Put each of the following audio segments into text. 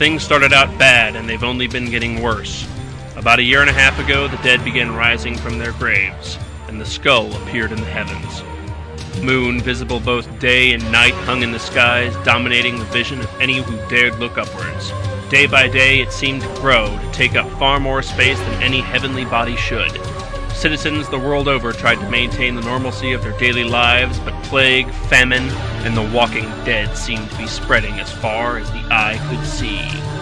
Things started out bad, and they've only been getting worse. About a year and a half ago, the dead began rising from their graves, and the skull appeared in the heavens. The moon, visible both day and night, hung in the skies, dominating the vision of any who dared look upwards. Day by day, it seemed to grow, to take up far more space than any heavenly body should. Citizens the world over tried to maintain the normalcy of their daily lives, but plague, famine, and the walking dead seemed to be spreading as far as the eye could see.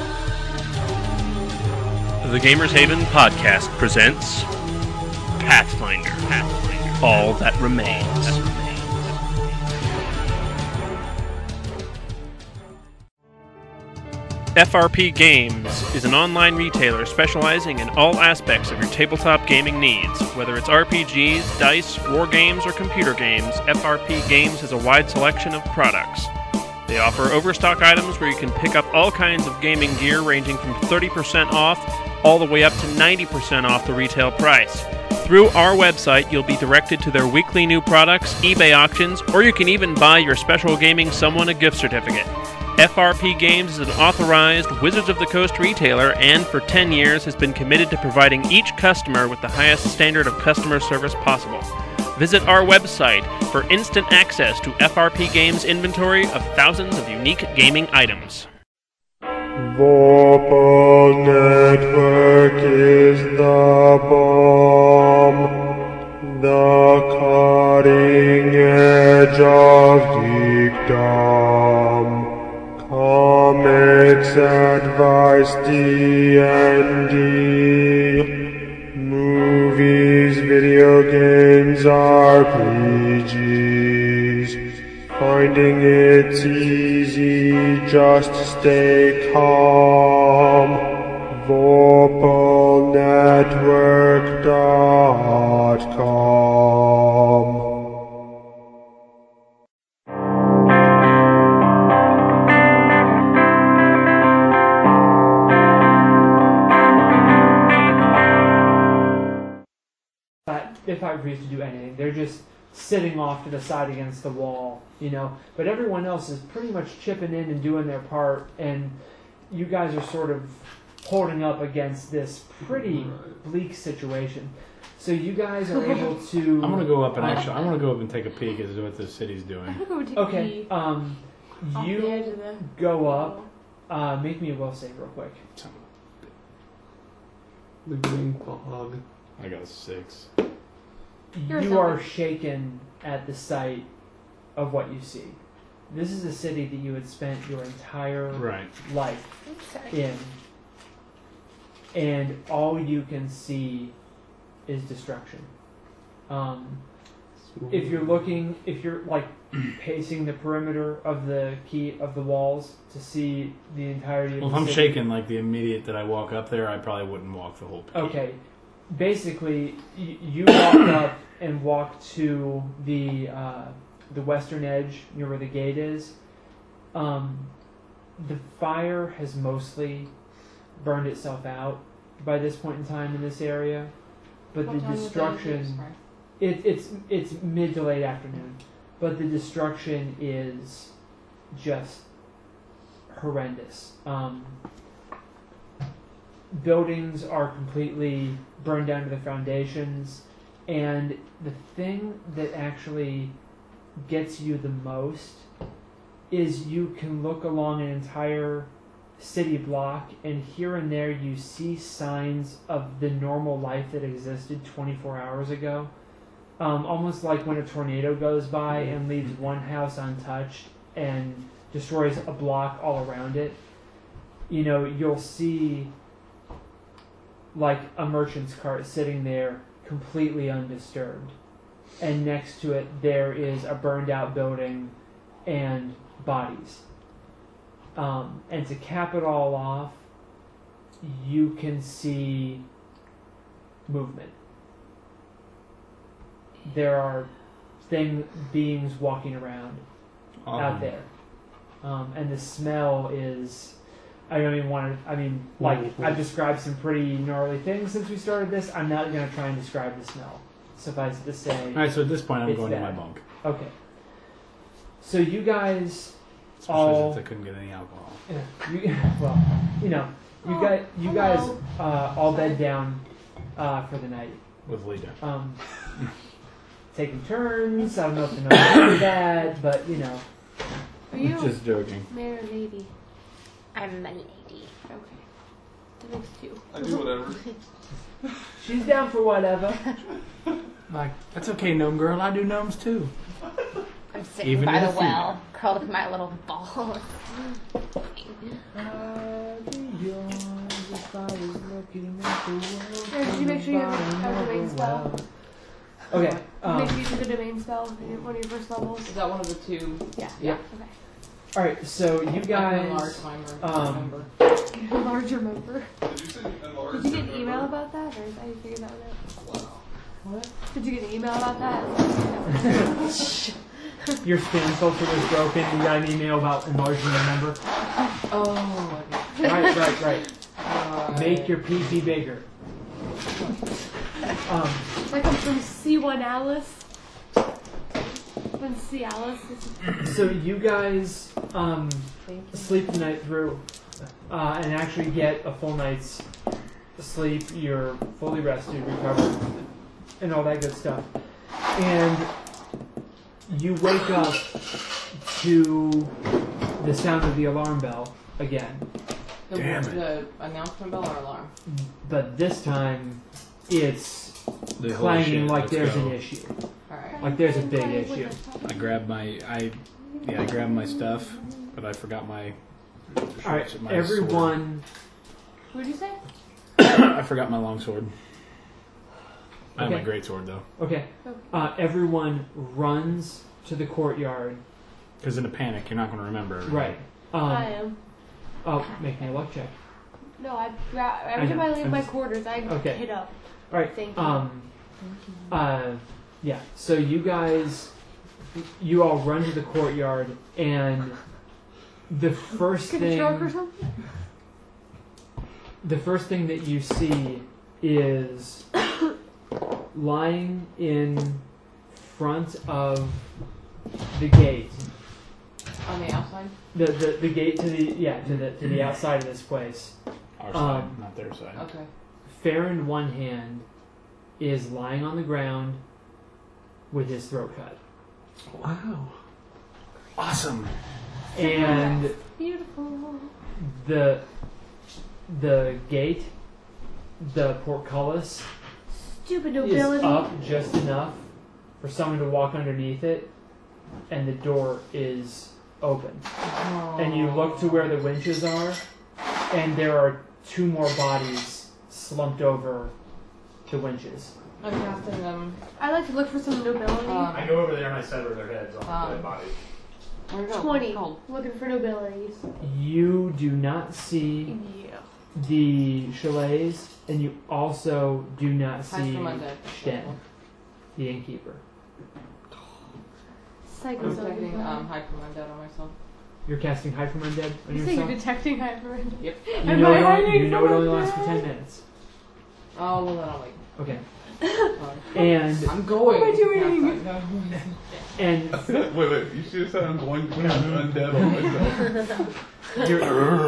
The Gamers Haven podcast presents Pathfinder, All That Remains. FRP Games is an online retailer specializing in all aspects of your tabletop gaming needs. Whether it's RPGs, dice, war games, or computer games, FRP Games has a wide selection of products. They offer overstock items where you can pick up all kinds of gaming gear ranging from 30% off all the way up to 90% off the retail price. Through our website, you'll be directed to their weekly new products, eBay auctions, or you can even buy your special gaming someone a gift certificate. FRP Games is an authorized Wizards of the Coast retailer and for 10 years has been committed to providing each customer with the highest standard of customer service possible. Visit our website for instant access to FRP Games' inventory of thousands of unique gaming items. Vorpal Network is the bomb, the cutting edge of geekdom. Comics, advice, D&D, movies, video games, RPGs. Finding it's easy, just stay calm. VorpalNetwork.com. If I refuse to do anything, they're just sitting off to the side against the wall, but everyone else is pretty much chipping in and doing their part, and you guys are sort of holding up against this pretty bleak situation. So you guys are able to... I'm going to go up and I want to go up and take a peek at what the city's doing. Okay, you go up, make me a will save real quick. The green fog. I got a 6. You are shaken at the sight of what you see. This is a city that you had spent your entire life in, and all you can see is destruction. If you're like pacing the perimeter of the walls to see the entirety of the city. Well, if I'm shaken like the immediate that I walk up there, I probably wouldn't walk the whole peak. Okay. Basically, you walk up and walk to the western edge near where the gate is. The fire has mostly burned itself out by this point in time in this area, but the destruction it's mid to late afternoon, but the destruction is just horrendous. Buildings are completely burned down to the foundations, and the thing that actually gets you the most is you can look along an entire city block, and here and there you see signs of the normal life that existed 24 hours ago. Almost like when a tornado goes by and leaves one house untouched and destroys a block all around it. You'll see like a merchant's cart sitting there completely undisturbed, and next to it there is a burned out building and bodies, and to cap it all off, you can see movement. There are beings walking around out there, and the smell is... I've described some pretty gnarly things since we started this. I'm not going to try and describe the smell. Suffice it to say... Alright, so at this point I'm going to my bunk. Okay. So you guys Especially all. since I couldn't get any alcohol. Yeah, well, you guys all bed down for the night. With Lita. Taking turns. I don't know if you know how to do that, but Are you Just joking. man or lady? I'm a lady. Okay. That makes two. I do whatever. she's down for whatever. Like, that's okay, gnome girl. I do gnomes too. I'm sitting Even by in the the well, curled up in my little ball. Did you make sure you have a domain spell? Okay. Make sure you took a domain spell in one of your first levels. Is that one of the two? Yeah. Yeah. Okay. All right. So you guys. Remember. Larger member. Did you say enlarge? Did you get an email about that, or is that how you figured that one out? Wow. What? Did you get an email about that? Your spam filter was broken. You got an email about enlarging your number. Oh. Right. Make your PP bigger. Like I'm from C1 Alice. When C Alice is... So you guys sleep the night through and actually get a full night's sleep. You're fully rested, recovered, and all that good stuff. And you wake up to the sound of the alarm bell again. Damn it. The announcement bell or alarm? But this time it's The holy clanging shit, like let's there's go. an issue. Alright. Like there's a big issue. I grabbed my stuff, but I forgot my. Alright, my everyone. What did you say? I forgot my longsword. I have my Okay. great sword though. Okay. Everyone runs to the courtyard. Because in a panic, you're not going to remember everything. Right. I am. Oh, make me a luck check. No, every time know. I leave I'm my just- quarters, I Okay. hit up. All right. Thank you. Yeah. So you guys, you all run to the courtyard, and the first Get a truck or thing, something? the first thing that you see is lying in front of the gate. On the outside? The gate to the outside of this place. Our side, not their side. Okay. Fair in one hand is lying on the ground with his throat cut. Wow. Awesome. And Beautiful. the gate, the portcullis, Stupid is nobility. up just enough for someone to walk underneath it, and the door is open. And you look to where the winches are, and there are two more bodies slumped over the winches. I'm casting them. I like to look for some nobility. I go over there and I sever their heads on the dead bodies. Where'd it go? 20. Oh. Looking for nobilities. You do not see Yeah. the chalets, and you also do not Hide see from undead. Sten, the innkeeper. Psycho I'm zombie. detecting hide from undead on myself. You're casting Hide from Undead on You say you're yourself? detecting hyper. Yep. You Am know, I it only, hiding you know from it only undead? lasts for 10 minutes. Oh, well then I'll wait. Okay. Sorry. And I'm going. What am I doing? No. and Wait, you should have said I'm going to cast undead on myself. you're,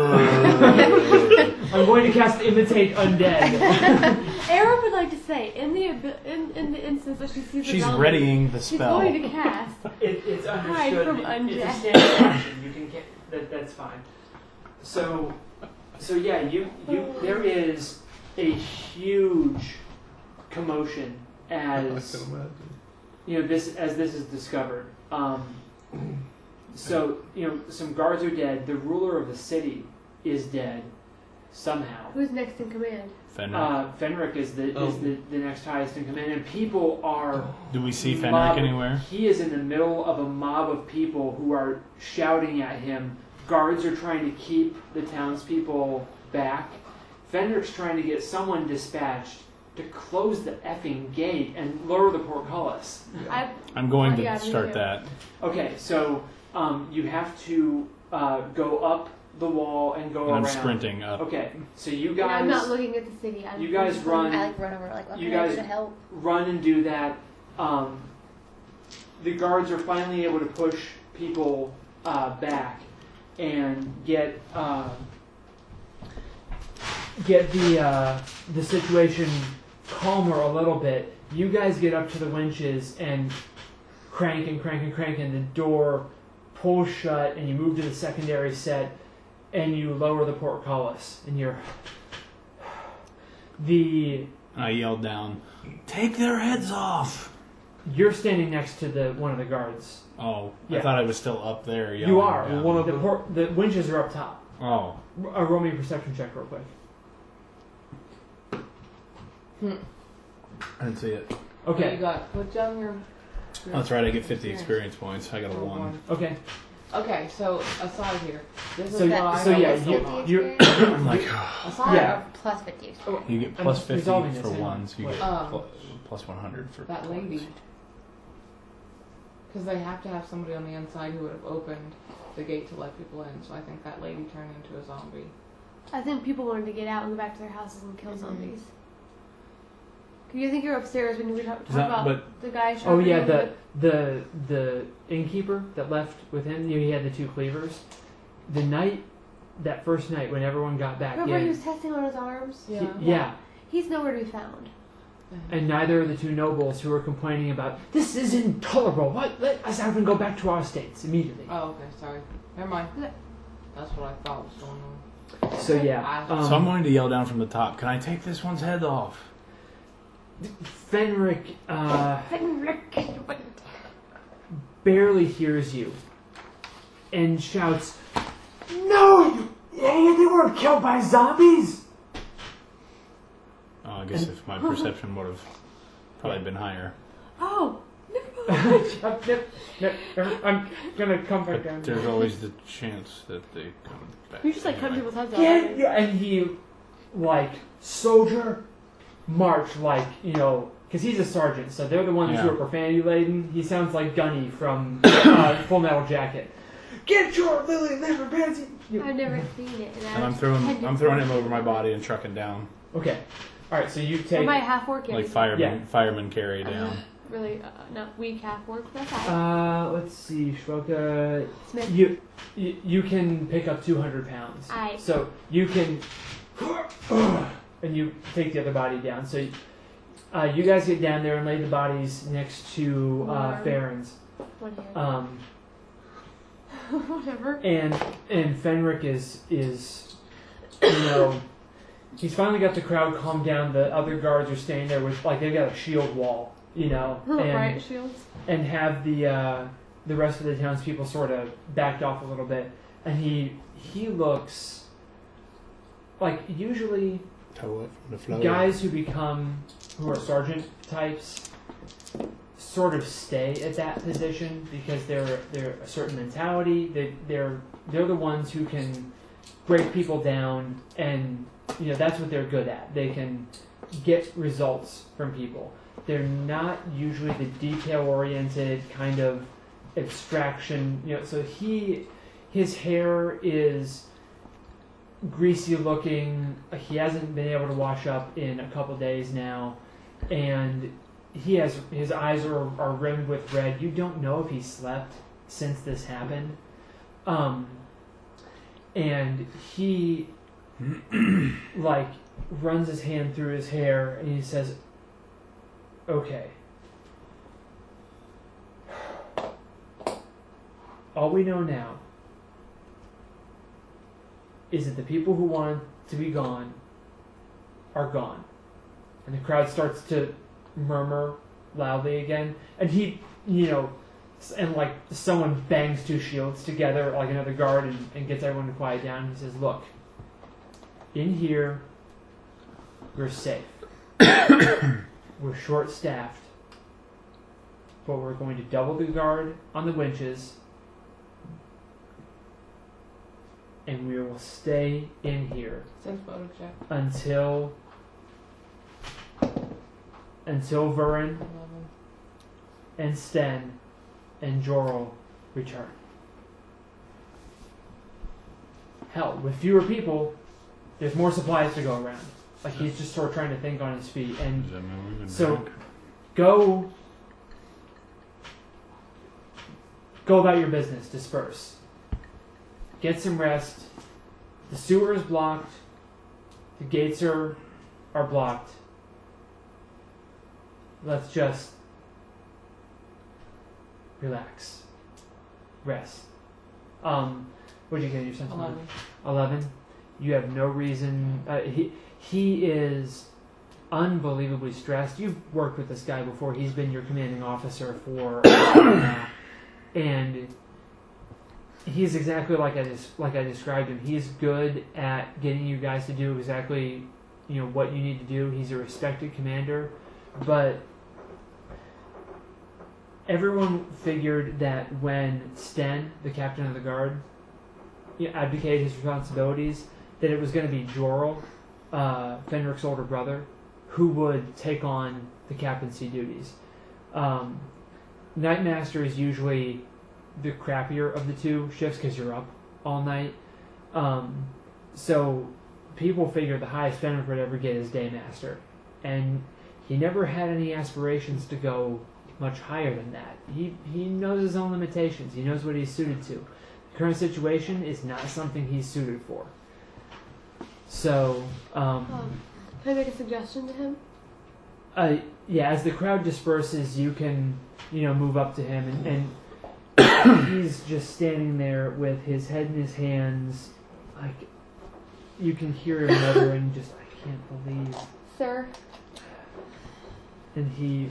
I'm going to cast Imitate Undead. Era would like to say, in the instance that she sees a She's zombie, readying the she's spell. going to cast. It's Hide understood. from It's a undead. standard action. You can that's fine. So yeah, you there is a huge commotion as this is discovered. So some guards are dead. The ruler of the city is dead somehow. Who's next in command? Fenrir. Fenric is the next highest in command, and people are. Do we see Fenrir mob- anywhere? He is in the middle of a mob of people who are shouting at him. Guards are trying to keep the townspeople back. Fenric's trying to get someone dispatched to close the effing gate and lower the portcullis. I'm going Yeah, to me start too. that. Okay, so you have to go up the wall and go And I'm around. sprinting up. Okay, so you And I'm not guys looking at the city. you guys run. I run over what You can I guys do to help? run and do that. The guards are finally able to push people back, and get the situation calmer a little bit. You guys get up to the winches and crank, and the door pulls shut, and you move to the secondary set, and you lower the portcullis, and I yelled down, "Take their heads off!" You're standing next to one of the guards. Oh, Yeah. I thought I was still up there yelling. You are. Yeah. One of the winches are up top. Oh. Roll me a perception check real quick. I didn't see it. Okay. You got put down your. Oh, that's right, I get 50 experience points. I got a Oh, 1. Okay. Okay, so aside here. This is So- what I so know yeah, what's you- going on. you're I'm like, Aside Yeah. or plus 50 experience. you get I'm plus 50 resolving for this, hang on. ones. You Wait. get plus 100 for That lady. Because they have to have somebody on the inside who would have opened the gate to let people in. So I think that lady turned into a zombie. I think people wanted to get out and go back to their houses and kill zombies. You think you're upstairs when we talk that- about but- the guy? Oh yeah, shopping the innkeeper that left with him. He had the 2 cleavers. That first night when everyone got back Remember he in, was testing on his arms? yeah, He's nowhere to be found. and neither of the 2 nobles who were complaining about this is intolerable. What? Let us have them go back to our estates immediately. Oh, okay, sorry. Never mind. That's what I thought was going on. So yeah, so I'm going to yell down from the top, "Can I take this one's head off?" Fenric barely hears you and shouts, "No, you idiot! They weren't killed by zombies!" Oh, I guess if my perception would have probably been higher. Oh, I'm gonna come back down. But there's always the chance that they come back. you just like cut anyway. people's heads off. Yeah, and he, like, soldier, march, like, because he's a sergeant, so they're the ones who Yeah. are profanity laden. He sounds like Gunny from Full Metal Jacket. Get your lily liver pansy. I've never seen it. And I'm throwing him over my body and trucking down Okay, all right. So you Or take. my half orc. like Yeah. fireman carry down. Really, not weak half orc. That's fine. Let's see, Shvoka. Smith. You can pick up 200 pounds. Aye. So you can, and you take the other body down. So you guys get down there and lay the bodies next to Farron's. One hand. Whatever. And Fenric is he's finally got the crowd calmed down. The other guards are staying there with they've got a shield wall, Riot shields. and have the rest of the townspeople sort of backed off a little bit. And he looks like usually Toe up from the flow. guys who are sergeant types sort of stay at that position because they're a certain mentality. They're the ones who can break people down, and that's what they're good at. They can get results from people. They're not usually the detail-oriented kind of abstraction. So his hair is greasy looking. He hasn't been able to wash up in a couple days now, and his eyes are rimmed with red. You don't know if he slept since this happened. And he runs his hand through his hair and he says, "Okay. All we know now is that the people who wanted to be gone are gone." And the crowd starts to murmur loudly again. And he, and someone bangs 2 shields together, like another guard, and gets everyone to quiet down. He says, "Look, in here, we're safe. We're short-staffed, but we're going to double the guard on the winches, and we will stay in here Sense motive check. until Vurin 11. and Sten and Jorl return. Hell, with fewer people, there's more supplies to go around." He's just sort of trying to think on his feet. And Does that mean we can so drink? go about your business, disperse. get some rest. The sewer is blocked. The gates are blocked. Let's just relax. Rest. What did you get yourself? 11. You have no reason. He is unbelievably stressed. You've worked with this guy before. He's been your commanding officer for a while now, and he's exactly like I described him. He's good at getting you guys to do exactly what you need to do. He's a respected commander, but everyone figured that when Sten, the captain of the guard, abdicated his responsibilities, that it was going to be Jorl, Fenric's older brother, who would take on the captaincy duties. Nightmaster is usually the crappier of the two shifts because you're up all night. So people figure the highest Fenric would ever get is Daymaster. And he never had any aspirations to go much higher than that. He knows his own limitations. He knows what he's suited to. The current situation is not something he's suited for. So, Can I make a suggestion to him? yeah, as the crowd disperses, you can, move up to him, and he's just standing there with his head in his hands, like, you can hear him muttering, just, I can't believe. Sir? And he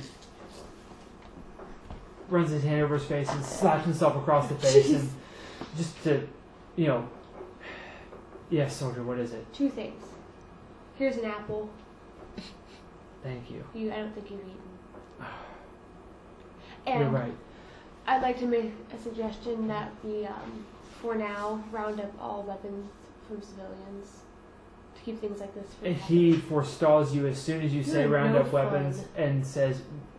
runs his hand over his face and slaps himself across the face, and just to, yes, soldier, what is it? 2 things. Here's an apple. Thank you. I don't think you've eaten. You're And right. I'd like to make a suggestion that we, for now, round up all weapons from civilians to keep things like this from And happening. he forestalls you as soon as you say You're round no up weapons fun. and says,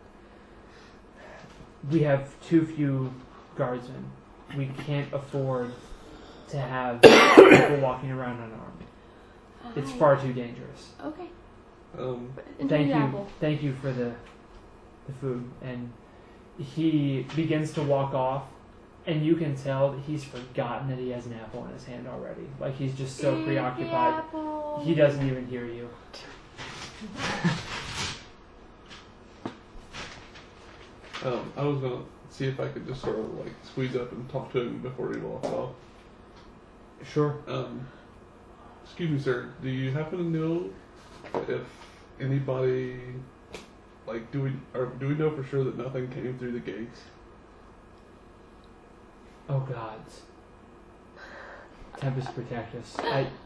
we have too few guardsmen. We can't afford to have people walking around unarmed. It's far too dangerous. Okay. Thank the you. apple. Thank you for the food. And he begins to walk off, and you can tell that he's forgotten that he has an apple in his hand already. Like, he's just so Eat preoccupied. the apple. He doesn't even hear you. I was gonna see if I could just sort of squeeze up and talk to him before he walks off. Sure. Excuse me, sir. Do you happen to know if anybody, do we know for sure that nothing came through the gates? Oh gods. Tempest protect us.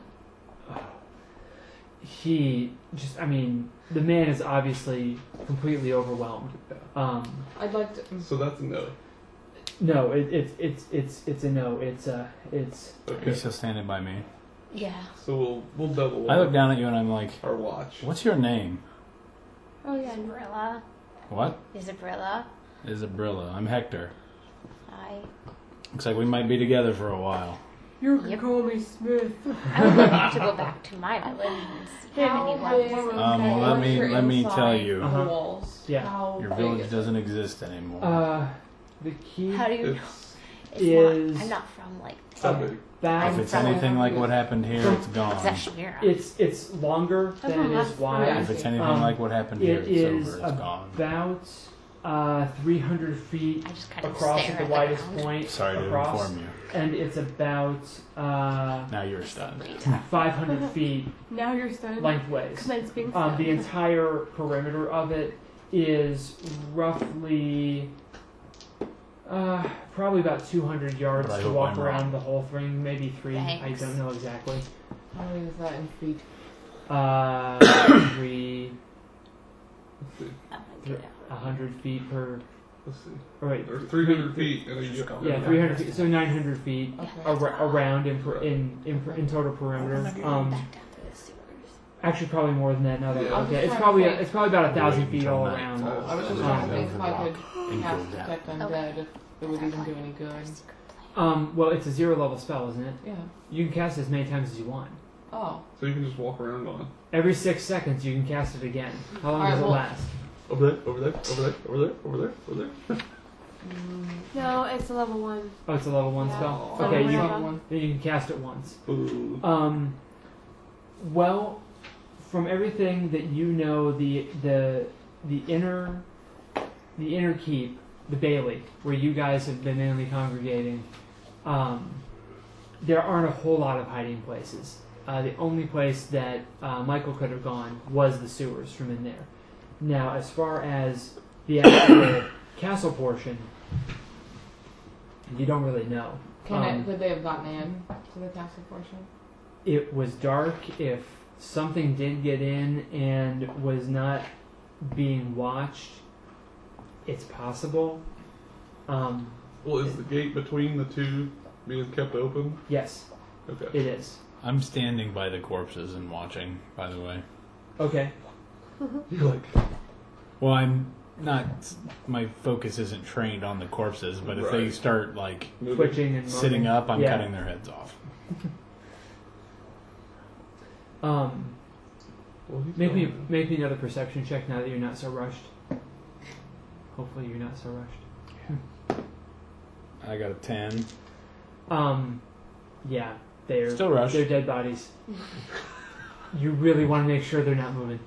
The man is obviously completely overwhelmed. I'd like to. So that's a no. No, it's a no. It's Okay. He's still standing by me. Yeah. So we'll double. I look down at you and I'm like, our watch. what's your name? Oh, yeah. Isabella. What? Isabella. Isabrilla. I'm Hector. Hi. Looks like we might be together for a while. You can Yep. call me Smith. I would like to go back to my island and see how many big- ones. Well, let me tell you. Uh-huh. The walls. Yeah. How Your big village is doesn't exist anymore. The key How do you know? It's It's is- not. I'm not from like. how big? about If it's from- anything like what happened here, it's gone. It's actually here. it's longer I'm than from it is West wide. If it's anything Um, like what happened here, It it's is over. It's gone. about 300 feet I just kind of across stare at the at widest ground. point Sorry to across, inform you. and it's about Now you're stunned. 500 feet Now you're stunned. lengthways. Commence being The stunned. entire perimeter of it is roughly probably about 200 yards But I to hope walk I'm around wrong. the whole thing, maybe 3. Thanks. I don't know exactly. How many is that in feet? 3 Let's see. Oh my God. 100 feet per. Let's see. Or wait, There's 300 feet, and then you yeah, 300 feet. So 900 feet Yeah. around in total perimeter. Back down to the sewers. Actually, probably more than that. Now that I Yeah. look I'm at it, just it's trying probably to think. it's probably about 1,000 Wait feet until all night. around. I was just Um, trying to think if I Rock could and cast go down. Detect Undead, if it would even do any good. Well, it's a 0 level spell, isn't it? Yeah. You can cast it as many times as you want. Oh. So you can just walk around on. Every 6 seconds, you can cast it again. How long Alright, does it well- last? Over there, over there, over there, over there, over there, over there. No, it's a level 1. Oh, it's a level 1 Yeah. spell? Oh, Okay, you level can, then you can cast it once. Ooh. Well, from everything that you know, the inner keep, the Bailey, where you guys have been mainly congregating, there aren't a whole lot of hiding places. The only place that Michael could have gone was the sewers from in there. Now, as far as the actual castle portion, you don't really know. Could they have gotten in to the castle portion? It was dark. If something did get in and was not being watched, it's possible. Well, is the gate between the two being kept open? Yes, Okay. it is. I'm standing by the corpses and watching, by the way. Okay. You're like, Well, I'm not. My focus isn't trained on the corpses, but if they Right. start, like, moving. Twitching and sitting moaning. up, I'm Yeah. cutting their heads off. Well, he's Make me gone. make me another perception check now that you're not so rushed. Hopefully you're not so rushed. I got a 10. Yeah, they're Still rushed. They're dead bodies. You really want to make sure they're not moving.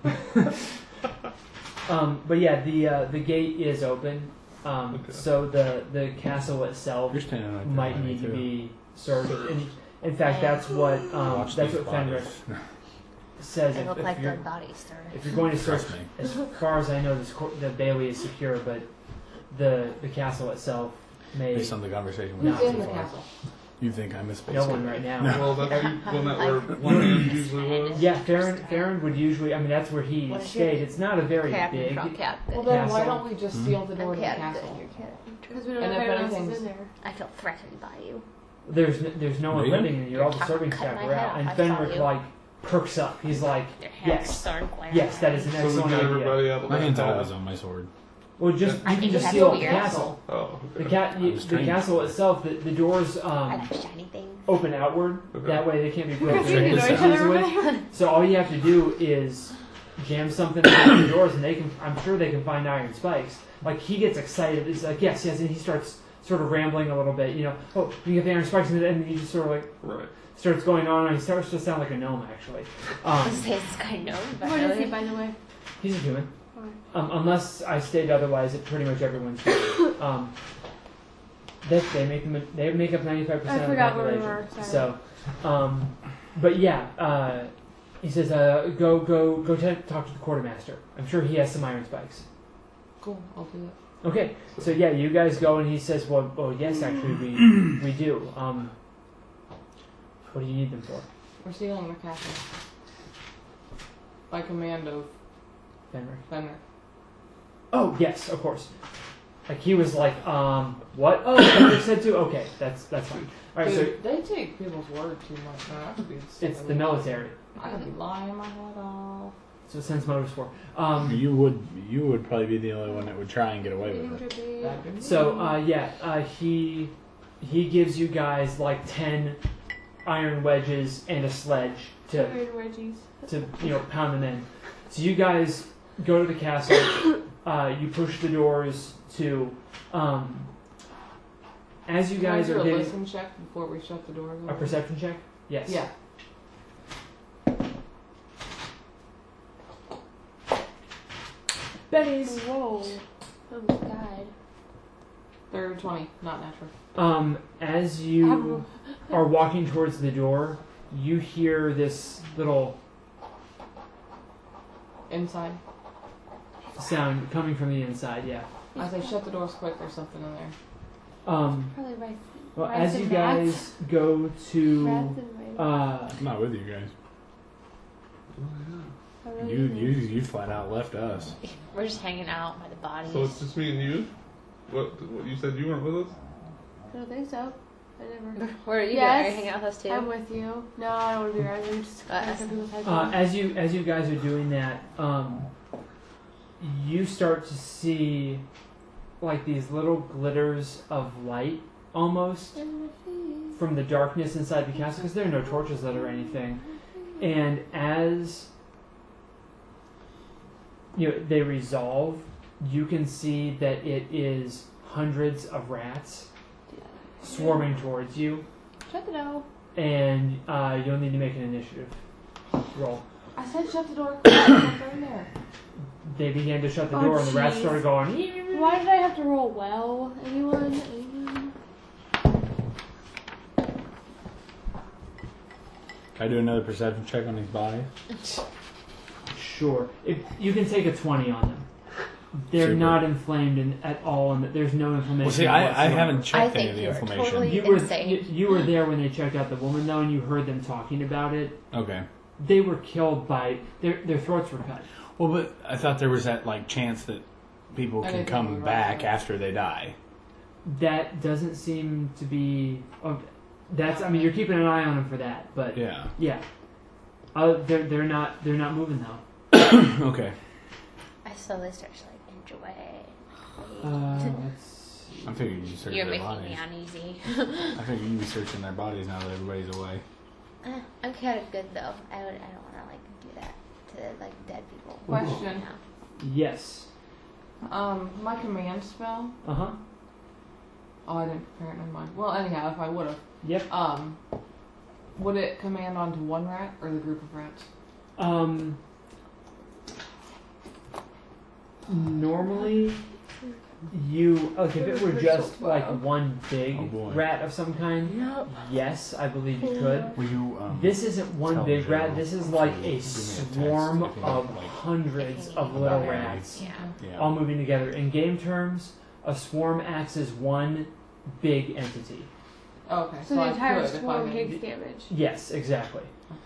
But yeah, the gate is open. Okay. So the castle itself You're standing right there. might by me, need to too. be searched. In fact, that's what Watch that's these what Fenrir bodies. says. They look If like you're dead bodies, sir. if you're going to search, Trust me. as far as I know, the Bailey is secure, but the castle itself may Based on the conversation we No. Who's had in so the far. castle? You think I'm a space no one cadet. right now. Well, that's one that where one usually was. Yeah, Farron would usually. I mean, that's where he What is stayed. your It's not a very Captain big. from Captain. Well, then why Castle. don't we just seal the door to the castle? Because we don't And know if if anyone else is anything's- in there. I feel threatened by you. There's no one Really? living in here. All the Cut serving my staff head are out, off, and I Fenric saw you. like perks up. He's like, Your hands yes, start glaring yes, that is an So we excellent get idea. everybody out of My the hand's house. always on my sword. Well, just I you can think just that's seal the weird. castle. Oh, The okay. the strange. castle itself, the doors I like shiny things. open outward. Okay. That way they can't be broken You in know each other easily. really? So all you have to do is jam something into the doors, and they can. I'm sure they can find iron spikes. Like he gets excited. He's like, yes, and he starts sort of rambling a little bit. You know, oh, you get the iron spikes, and then he just sort of like Right. starts going on, and he starts to sound like a gnome actually. This is kind of What is he, by the way? He's a human. Alright. Unless I state otherwise, it pretty much everyone's human. They make up 95% I of the forgot where we population. were, sorry. So, but yeah, he says, go talk to the quartermaster. I'm sure he has some iron spikes. Cool, I'll do it. Okay, so yeah, you guys go, and he says, well, oh yes, actually we do. What do you need them for? We're sealing the castle. By command of Fenrir? Fenrir. Oh yes, of course. Like he was like, what? Oh, Fenrir said to. Okay, that's fine. All right, so Dude, they take people's word too much, man. I could be it's the military. I could be lying my head off. So it sends motives for. You would probably be the only one that would try and get away with it. That could be So me. he gives you guys like 10 iron wedges and a sledge to Iron wedgies. pound them in. So you guys go to the castle. You push the doors to. As you Can I guys do are a getting listen check before we shut the doors. a perception check. Yes. Yeah. Betty's. Whoa. Oh my god. They're 20, not natural. As you are walking towards the door, you hear this little Inside. sound coming from the inside. Yeah. As I shut the doors quick, there's something in there. Probably rice. Well, Rice as you and guys rats. go to, Rats and rice. I'm not with you guys. I really You do. you flat out left us. We're just hanging out by the bodies. So it's just me and you? What you said you weren't with us? I don't think so. I never. Where are you Yes. going? Are you hanging out with us too? I'm with you. No, I don't want to be around you. Just Us. people's heads as you guys are doing that, you start to see like these little glitters of light almost from the darkness inside the castle because there are no torches lit or anything. And as they resolve, you can see that it is hundreds of rats swarming towards you, Shut the door. and you'll need to make an initiative roll. I said shut the door. They're in there. They began to shut the Oh, door, and the rats jeez. started going. Why did I have to roll well? Anyone? Can I do another perception check on these bodies? Sure. If you can take a 20 on them. They're Super. not inflamed at all, and there's no inflammation. Well, see, I whatsoever. haven't I checked any think of the you're inflammation. totally You were insane. you were there when they checked out the woman though, and you heard them talking about it. Okay. They were killed by their throats were cut. Well, but I thought there was that chance that people can Anything come would back rise. after they die. That doesn't seem to be. That's. I mean, you're keeping an eye on them for that, but Yeah. yeah. They're not moving though. Okay. I slowly start to enjoy. Let's see. I figured you'd search You're their making bodies. me uneasy. I figured you'd be searching their bodies now that everybody's away. I'm kind of good though. I don't want to do that to dead people. Question. No. Yes. My command spell. Uh huh. Oh, I didn't prepare it. Never mind. Well, anyhow, if I would have, Yep. would it command onto one rat or the group of rats? Normally, if it were just one big Oh, boy. rat of some kind, yes, I believe you could. Will you? This isn't one tell big Joe rat. This is like to a give me a text swarm if you of like- hundreds of little Okay. rats, Yeah. Yeah. all moving together. In game terms, a swarm acts as one big entity. Okay, So the I entire could if I swarm made- takes damage. Yes, exactly.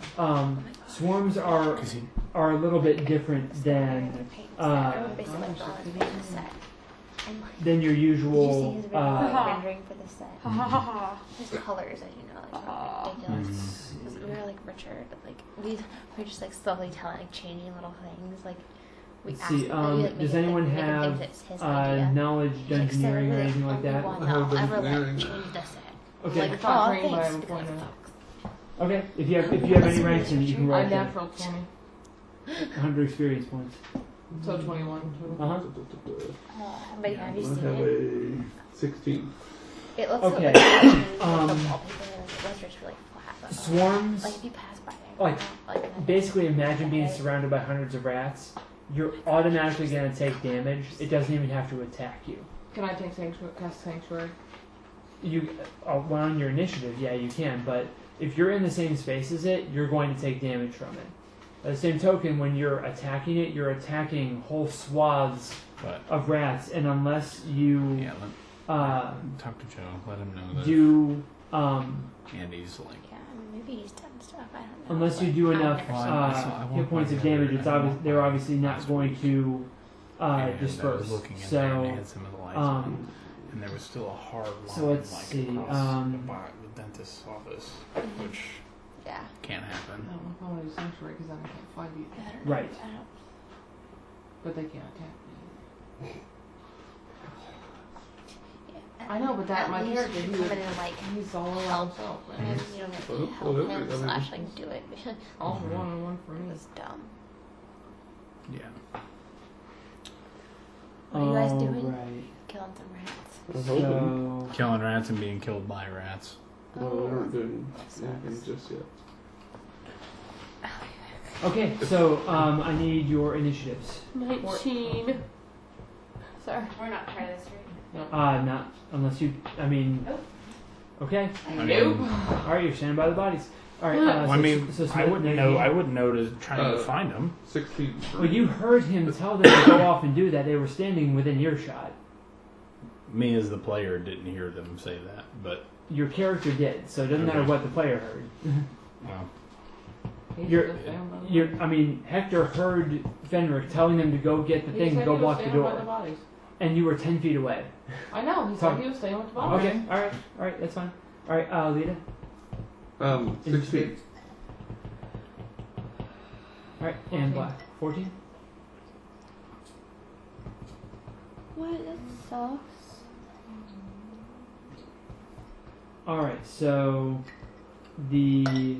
Swarms are 'Cause he- a little bit different than I would basically go on the set. And than your did you see usual. his video rendering for the set? Ha ha ha ha. His colors, as you know, ridiculous. Because we were Richard, but we were just slowly telling, changing little things. We Let's asked see, him, does anyone have knowledge engineering or anything like that? One that I'll ever engineering. change the set. Okay. It's not green, but I thanks, have a because point it in it. fucks. Okay. If you have any ranks in it, you can I roll that. natural 20, 100 experience points. so 21 total. Uh huh. But have you I seen have it? a 16. It looks Okay, like the um, wallpaper, it was just really flat. But Swarms. if you pass by there, Basically, imagine being surrounded by hundreds of rats. You're automatically going to take damage. It doesn't even have to attack you. Can I take cast sanctuary? You, well, on your initiative, yeah, you can. But if you're in the same space as it, you're going to take damage from it. By the same token, when you're attacking it, you're attacking whole swaths But of rats, and unless you yeah, talk to Joe. Let him know that do, Andy's yeah, maybe he's done stuff. I don't know. unless you but do I've enough never Well, seen I it. hit points of damage, it's obvious they're obviously not going to and I disperse. was looking in there and they So, had some of the lights on, and there was still a hard line let's see, across the dentist's office, which Yeah. can't happen. No, if I want to do sanctuary because then I can't fight you. I don't know. Right. I don't, But they can't attack me. yeah. I know, but that At my least character, you he come would- in and He's all around himself, man. and you don't get Well, to help well, him I mean, slash do it. All for one and one for It me. was dumb. Yeah. What are you guys doing? Alright. Killing some rats. I was hoping. So, Killing rats and being killed by rats. Well, we weren't doing That anything sucks. just yet. okay, so I need your initiatives. 19. Sorry. We're not part of this, right? Not unless you. I mean. Nope. Okay. I mean, All right, you're standing by the bodies. All right. well, I mean, so I Smith, wouldn't no, know. you- I wouldn't know to try to Uh, find them. 16. Well, you heard him tell them to go off and do that. They were standing within earshot. Me as the player didn't hear them say that, but Your character did, so it doesn't matter Okay. what the player heard. well, He You're- should have stayed by the You're, bodies. I mean, Hector heard Fenric telling them to go get the He thing, said to go he was block the staying by the door, bodies. and you were 10 feet away. I know. He Talk- said he was staying with the bodies. Okay, all right, that's fine. All right, Lita. 16. All right, and 14. Black. 14. What? That sucks. All right, so the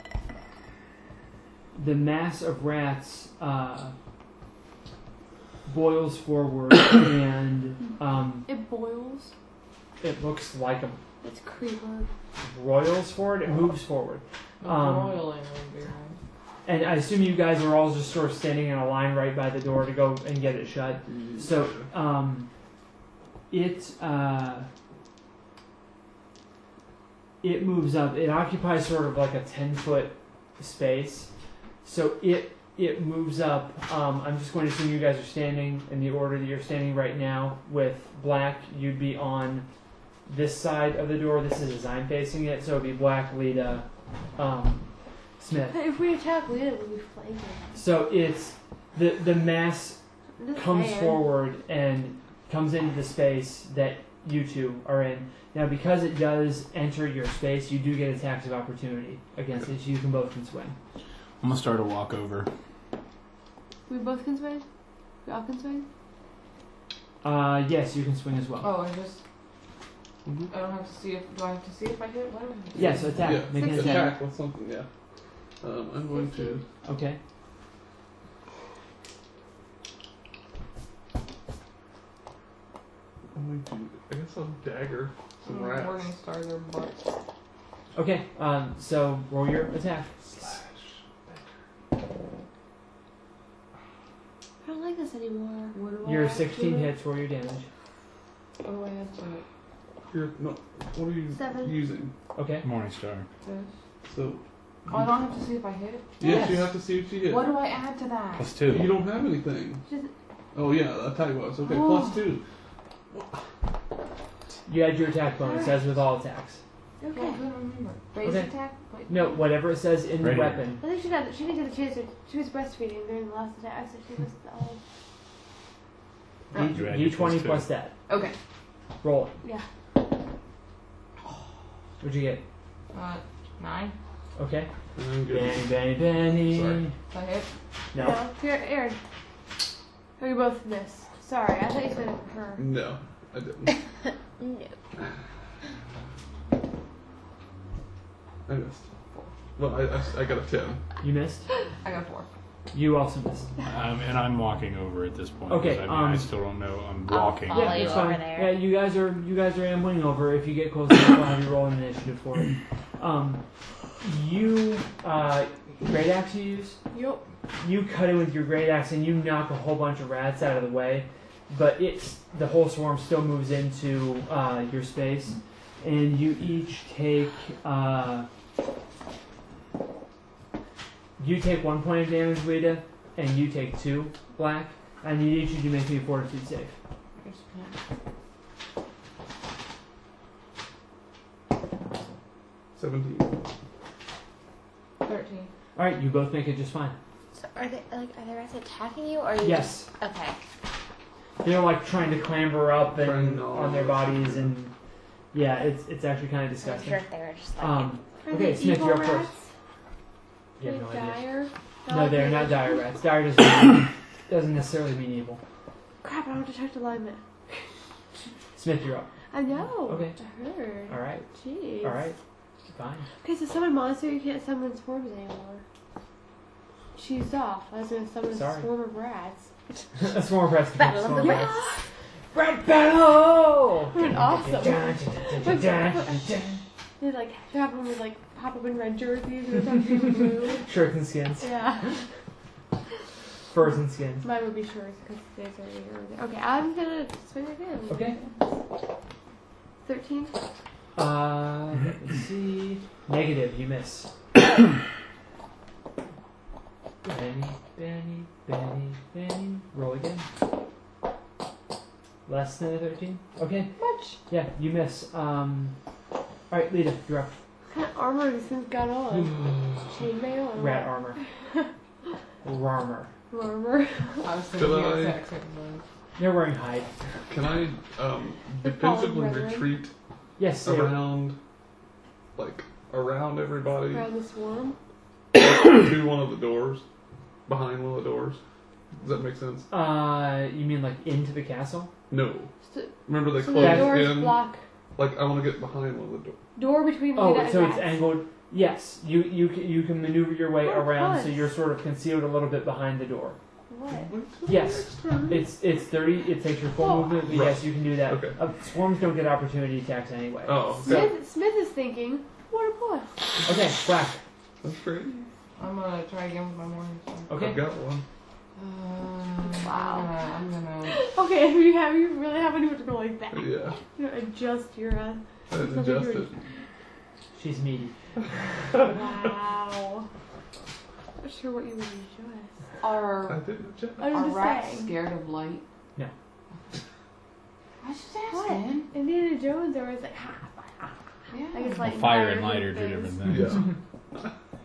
mass of rats boils forward, and It boils. it looks like a It's creeper. roils forward. It moves forward. Broiling would be right. And I assume you guys are all just sort of standing in a line right by the door to go and get it shut. So, it moves up. It occupies sort of like a 10-foot space. So it moves up. I'm just going to assume you guys are standing in the order that you're standing right now. With Black, you'd be on this side of the door. This is as I'm facing it. So it'd be Black, Lita, Smith. If we attack Lita, we'll be flanking. So it's the mass I'm just comes saying. forward and comes into the space that you two are in. Now, because it does enter your space, you do get attacks of opportunity against it. So you can both can swing. I'm gonna start a walk over. We both can swing? We all can swing? Yes, you can swing as well. Oh, I just. Mhm. I don't have to see if. Do I have to see if I hit? What do I have to see? Yes, attack. Yeah, Make an attack. attack with something. Yeah. I'm going to. Okay. I'm going to. I guess I'll dagger some rats. Morning Star, their butts. Okay. So roll your attack. I don't like this anymore. What do I Your have 16 to- hits. Roll your damage. What do I have to hit? What are you 7. using? Okay. Morningstar. This? So. Oh, I don't have to see if I hit it? Yes, you Yes. have to see if you hit. What do I add to that? Plus 2. You don't have anything. Just, Oh yeah, that's how it was. Okay, Oh. +2. You add your attack bonus as with all attacks. Oh, okay. I don't remember. Base Okay. attack? Wait. No, whatever it says in Right the here. weapon. I think she didn't get a chance to. She was breastfeeding during the last attack, so she missed all. You add your D20 +2. plus that. Okay. Roll it. Yeah. What'd you get? 9. Okay. I'm good. Benny, Benny. Sorry. Did I hit? No. Here, Aaron. Oh, you both missed. Sorry, I thought you said it for her. No, I didn't. No. I missed. Well, I got a 10. You missed. I got 4. You also missed. And I'm walking over at this point. Okay, 'cause I still don't know. I'm walking. follow Yeah, you it's over fine. there. Yeah, you guys are ambling over. If you get close enough, I'll have you roll an initiative for it. You great axe you use? Yup. You cut it with your great axe and you knock a whole bunch of rats out of the way, but the whole swarm still moves into your space, and you each take you take 1 point of damage, Lita, and you take 2, Black. I need each of you to make me a fortitude save. 17. 13. All right, you both make it just fine. So are they rats attacking you, or are you Yes, just okay? they're like trying to clamber up and Trying to on their bodies, and yeah, it's actually kind of I'm disgusting. sure if they were just like Are Okay, they Smith, evil you're up rats? first. You have no Like idea. dire? No, they're not dire rats. Dire doesn't necessarily mean evil. Crap, I don't detect alignment. Smith, you're up. I know. Okay. I heard. All right. Jeez. All right. Fine. Okay, so summon monster, you can't summon swarms anymore. She's off. I was gonna summon Sorry. a swarm of rats. A swarm of rats. Battle of Swarm the of Rats. Rat battle! Dude, awesome. They like half of them would like pop up in red jerseys and some people blue. Shirts and skins. Yeah. Furs and skins. Mine would be shorts because there's already here. Okay, I'm gonna swing again. Okay. 13. Let's see. Negative, you miss. Benny. Roll again. Less than a 13? Okay. Much. Yeah, you miss. Alright, Lita, you're up. What kind of armor has this thing got on? Chainmail or Rat what? armor. Armor. Armor. I was thinking Did the I- exact same thing. They're wearing hide. Can I The defensively fallen brethren. retreat Yes, they are. around everybody Around the swarm. to one of the doors, behind one of the doors? Does that make sense? You mean like into the castle? No. So, Remember they so the closed doors in. block. Like I want to get behind one of the doors. Door between Oh, Lita and so it's rats. angled. Yes, you can maneuver your way Oh, around, so fun. you're sort of concealed a little bit behind the door. what? Wait till Yes. next turn. It's 30. It takes your full Oh. movement, but Right. yes, you can do that. Okay. Swarms don't get opportunity attacks anyway. Oh, okay. Smith is thinking, what a puss. Okay, Black. That's great. I'm gonna try again with my morning star. Okay. I've got one. Wow. I'm gonna. Okay, you really haven't even go like that. Yeah. You know, adjust your. I didn't adjust it. She's meaty. Wow. Not sure what you would adjust. I Are didn't adjust. I'm are just rats saying. scared of light? No. I was just What? asking. Indiana Jones always like, ha. Yeah. Like it's like Fire and light are two things. different things. Yeah.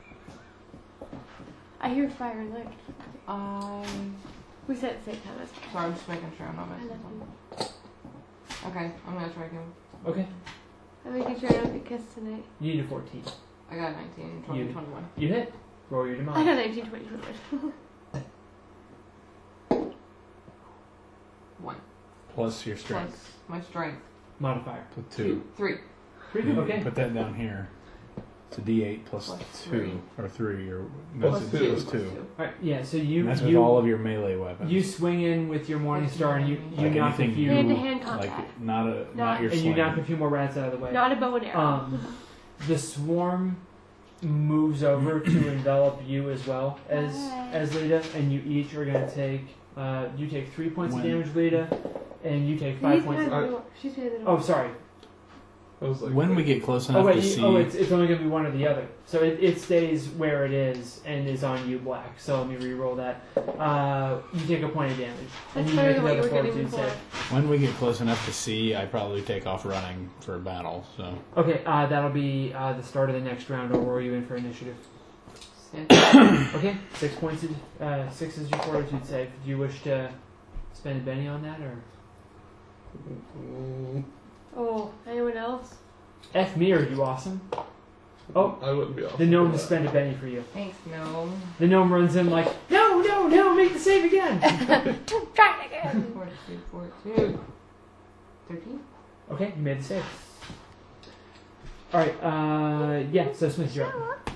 I hear fire and light. We said at the same time. That's fine. Sorry, I'm just making sure I'm not I messing love up. you. Okay, I'm gonna try again. Okay. I'm making sure I don't get kissed tonight. You need a 14. I got 19, 20, You- 21. You hit. Roll your I got damage. 19, 20, 21. 1. Plus your strength. Plus my strength. Modifier. With 2. 3. 3. Okay. Put that down here. It's a D8 plus Plus 2 3. or 3 or Plus no, two. plus 2. All right. Yeah. So And you that's with you all of your melee weapons. you swing in with your Morning Star and you like knock a anything few Hand to you hand combat. like not Not- your and you sling. knock a few more rats out of the way. Not a bow and arrow. The swarm moves over to envelop you as well as Lita, and you each are going to take. You take 3 points of When- damage, Lita, and you take He's 5 points. behind Of, the door. She's behind the door. oh, sorry. I was like, When we get close enough Oh wait. to see, It's only going to be one or the other. So it stays where it is and is on you, Black. So let me re-roll that. You take a point of damage, and That's you better make than what you another were getting fortitude before. save. when we get close enough to see, I probably take off running for a battle. So Okay. That'll be the start of the next round. I'll roll you in for initiative. 6. Okay, 6 points. 6 is your fortitude save. Do you wish to spend a Benny on that, or Oh, anyone else? F me? Are you awesome? Oh, I wouldn't be off. the gnome for to that. spend a Benny for you. Thanks, gnome. The gnome runs in like, no, make the save again. Try it again. 42, 42. 13? Okay, you made the save. All right. Yeah. So Smith, you're up.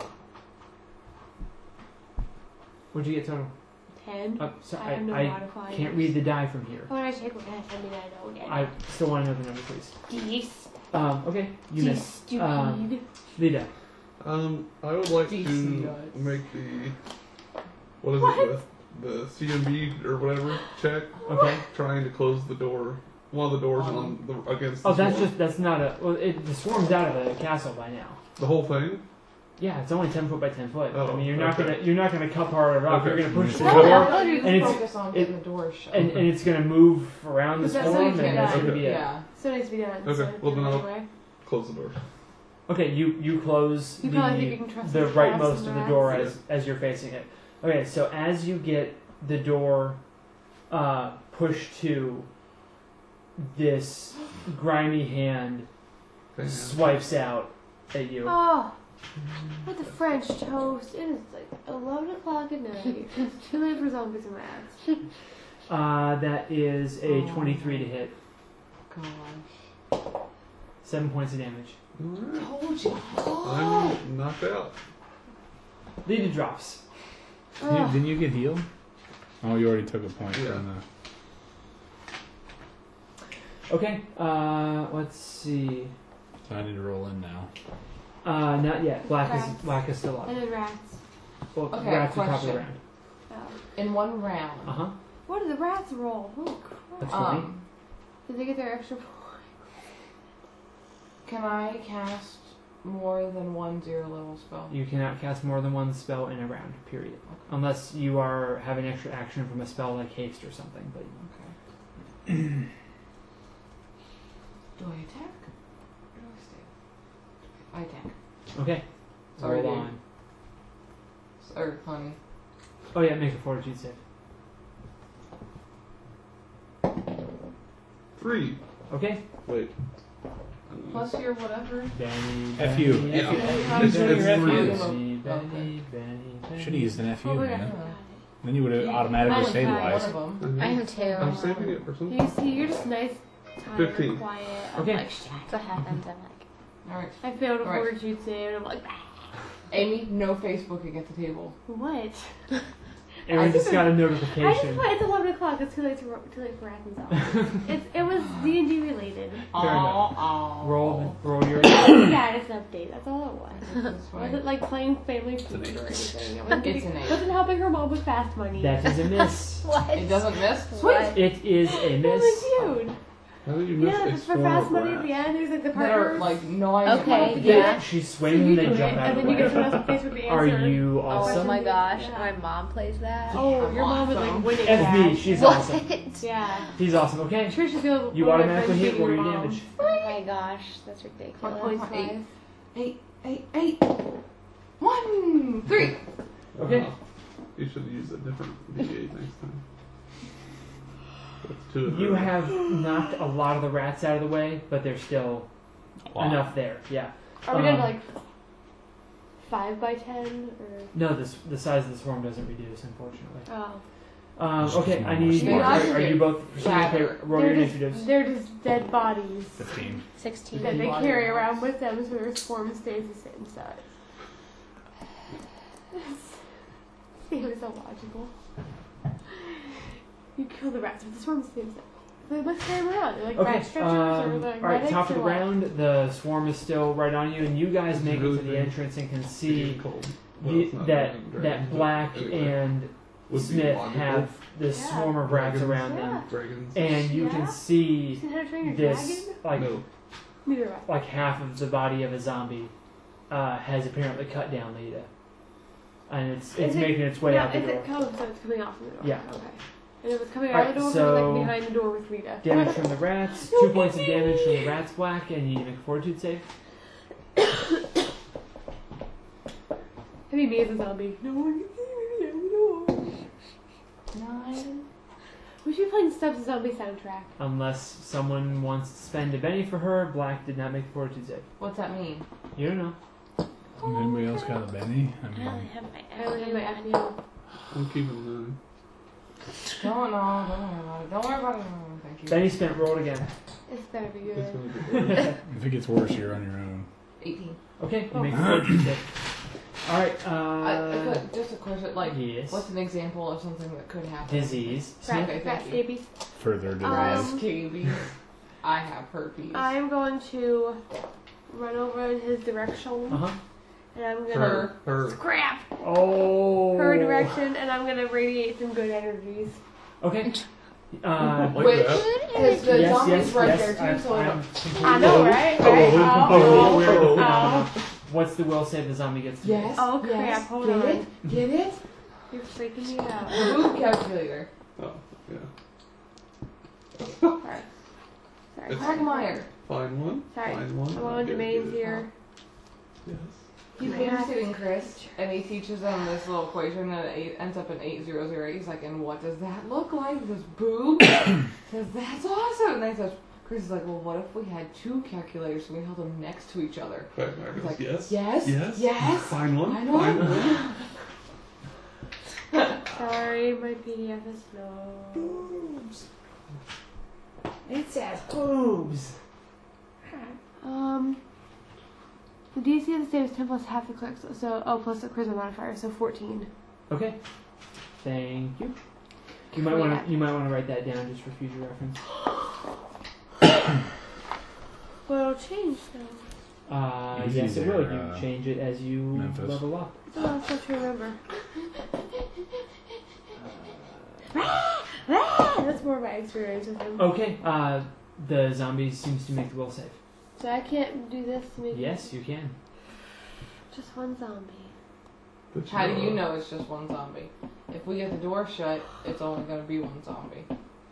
What'd you get total? 10. So I have no I modifiers. can't read the die from here. Oh, and I take one. I mean, I know again. I still want to know the number, please. Geese. Okay, you Geese, missed. stupid. Lita. I would like DC to does. make what is it, the CMB or whatever check, Okay. trying to close the door. One of the doors on the against. The Oh, that's swarm. just that's not a. Well, the swarm's out of the castle by now. the whole thing. Yeah, it's only 10 foot by 10 foot. I Oh, mean, you're not okay. gonna cut part of it off. Okay. You're gonna push the No, door, no, no, and it's focus on it- getting the door shut. and it's gonna move around the Is that swarm, so you and can't that's die? gonna be it. Yeah. So it needs to be done. Okay, So well, then I'll- anyway. Close the door. Okay, you close You probably think you can trust the the rightmost crafts of and the the door rats? as you're facing it. Okay, so as you get the door pushed to, this grimy hand swipes out at you. Oh, what the French toast. It is like 11 o'clock at night. Too late for zombies and rats. That is a 23 to hit. Gosh. 7 points of damage. Alright. Told you. I'm knocked out. Lita drops. Ugh. didn't you get healed? Oh, you already took a point Yeah. from the. Okay, let's see. So I need to roll in now. Not yet. Black Rats. is still up. And then rats. Well, Okay, rats are top of the question. round. Oh. In one round. Uh-huh. What do the rats roll? Oh, That's crap. funny. Did they get their extra point? Can I cast more than one 0-level spell? You cannot cast more than one spell in a round, period. Unless you are having extra action from a spell like haste or something, but Okay. Do I attack? Or do I stay? I attack. okay. Sorry, Roll dude. on. Or honey. Oh yeah, make a fortitude save. 3. Okay. Wait. Plus your whatever. Benny, F you. Benny, Yeah. Benny, It's Benny, three. Benny, Benny, Benny. Should have used an FU, Oh my man. god. Then you would have automatically Mine was bad. stabilized. One of them. I am too. I'm saving it for something. You see, you're just nice, tired, 15. quiet. I'm Okay. like, shit. That's what happens. I'm like, Alright. I failed a Right. fortitude save, and I'm like, Amy, no Facebooking at the table. what? Aaron just got a I just notification. put it's 11 o'clock. It's too late for Athens off. It was D&D related. Roll your. Status update. That's all it was. It wasn't like playing Family Feud or anything. It's an 8. Wasn't helping her mom with fast money. That is a miss. What? It doesn't miss? What? It is a miss. Family Feud. How did you miss Yeah, a just for swarm fast of money at rats? the end. There's like the That are partners. like no idea. Okay, what yeah. She's So swinging you and they do jump it, out and of then the you get way. to the face with the Are answer. you Oh awesome? my gosh, Yeah. my mom plays that. Oh, your mom would like winning. That's me. that. She's What? awesome. Yeah. He's awesome. Okay. Trish is the You one of my automatically friends hit roll beating your her mom. damage. Oh my gosh, that's ridiculous. 1.5. 8. 1, 3. Okay. You should use a different D8 next time. That's 2 of You them. have knocked a lot of the rats out of the way, but there's still Wow. enough there. Yeah. Are we down to like 5 by 10 or? No, the size of the swarm doesn't reduce, unfortunately. Oh. Okay, I need. Yeah. Are you both? Okay, roll your initiatives. They're just dead bodies 15. 16. that they carry around with them, so their swarm stays the same size. It was illogical. You kill the rats, but the swarm stays the same. They must carry them around. They're like Okay. rat stretchers or like All right, top of the or what? round. The swarm is still right on you, and you guys It's make it really to the big. entrance and can It's see cold. Well, it's not that dragons, that but Black anyway. and Would be Smith logical. have this Yeah. swarm of rats Dragons. around them, Yeah. Dragons. and you Yeah? can You see see how to train your this dragon? like No. Neither rat. like half of the body of a zombie has apparently cut down Lita, and it's Is it- making its way yeah, out the is door. it so it's coming off from the door? Yeah. Okay. And if it's coming Alright, out the door, so- or like behind the door with Rita. Damage from the rats, 2 points of damage from the rats, Black, and you need to make a fortitude save. Maybe me as a zombie. No one can see me. No. 9. We should be playing Stubbs' zombie soundtrack. Unless someone wants to spend a penny for her, Black did not make a fortitude save. What's that mean? You don't know. Anybody else got a Benny? I I mean, only have my I only have my apnea. I'm keeping 9. Don't worry about it. Don't worry about it. Thank you. Benny spent rolled again. It's better be It's good. gonna be good. if it gets worse, you're on your own. 18. Okay, you make a fortitude save. Alright, Just a question, like, yes. what's an example of something that could happen? Disease. Rat, Okay, rat thank you. scabies. Further to Scabies. I have herpes. I'm going to run over in his direction, Uh-huh. and I'm gonna Her. scrap Oh. her direction, and I'm gonna radiate some good energies. Okay. Like Which- that. Because the yes, zombie's yes, right yes. there too, so I'm I know, right? Oh, Right? oh, Oh. What's the will save the zombie gets to make? Yes. Oh, crap, yes. hold Get on. it? Get it? You're freaking me out. Move calculator. Oh, yeah. Sorry. Sorry. Quagmire. Find one. Sorry. Find one. I'm on Get it, domains get it. here. Yes. He's babysitting Chris, and he teaches them this little equation that ends up in 8008. He's like, and what does that look like? He goes, boob. Says, that's awesome. And then he says, Chris is like, well, what if we had 2 calculators and we held them next to each other? Quagmire He's goes, like, yes. Yes. Yes. Yes. Find one. I know. Find one. Sorry, my PDF is slow. It says boobs. The DC of the save is 10 plus half the clicks, plus the charisma modifier, so 14. Okay. Thank you. You might want to write that down just for future reference. Well, it'll change though. Easy Yes, it there, will. You change it as you Memphis. level up. It's a lot of stuff to remember. That's more of my experience with him. Okay. The zombie seems to make the will save. So I can't do this to make Yes, you can. just one zombie. But How do you know it's just one zombie? If we get the door shut, it's only going to be one zombie.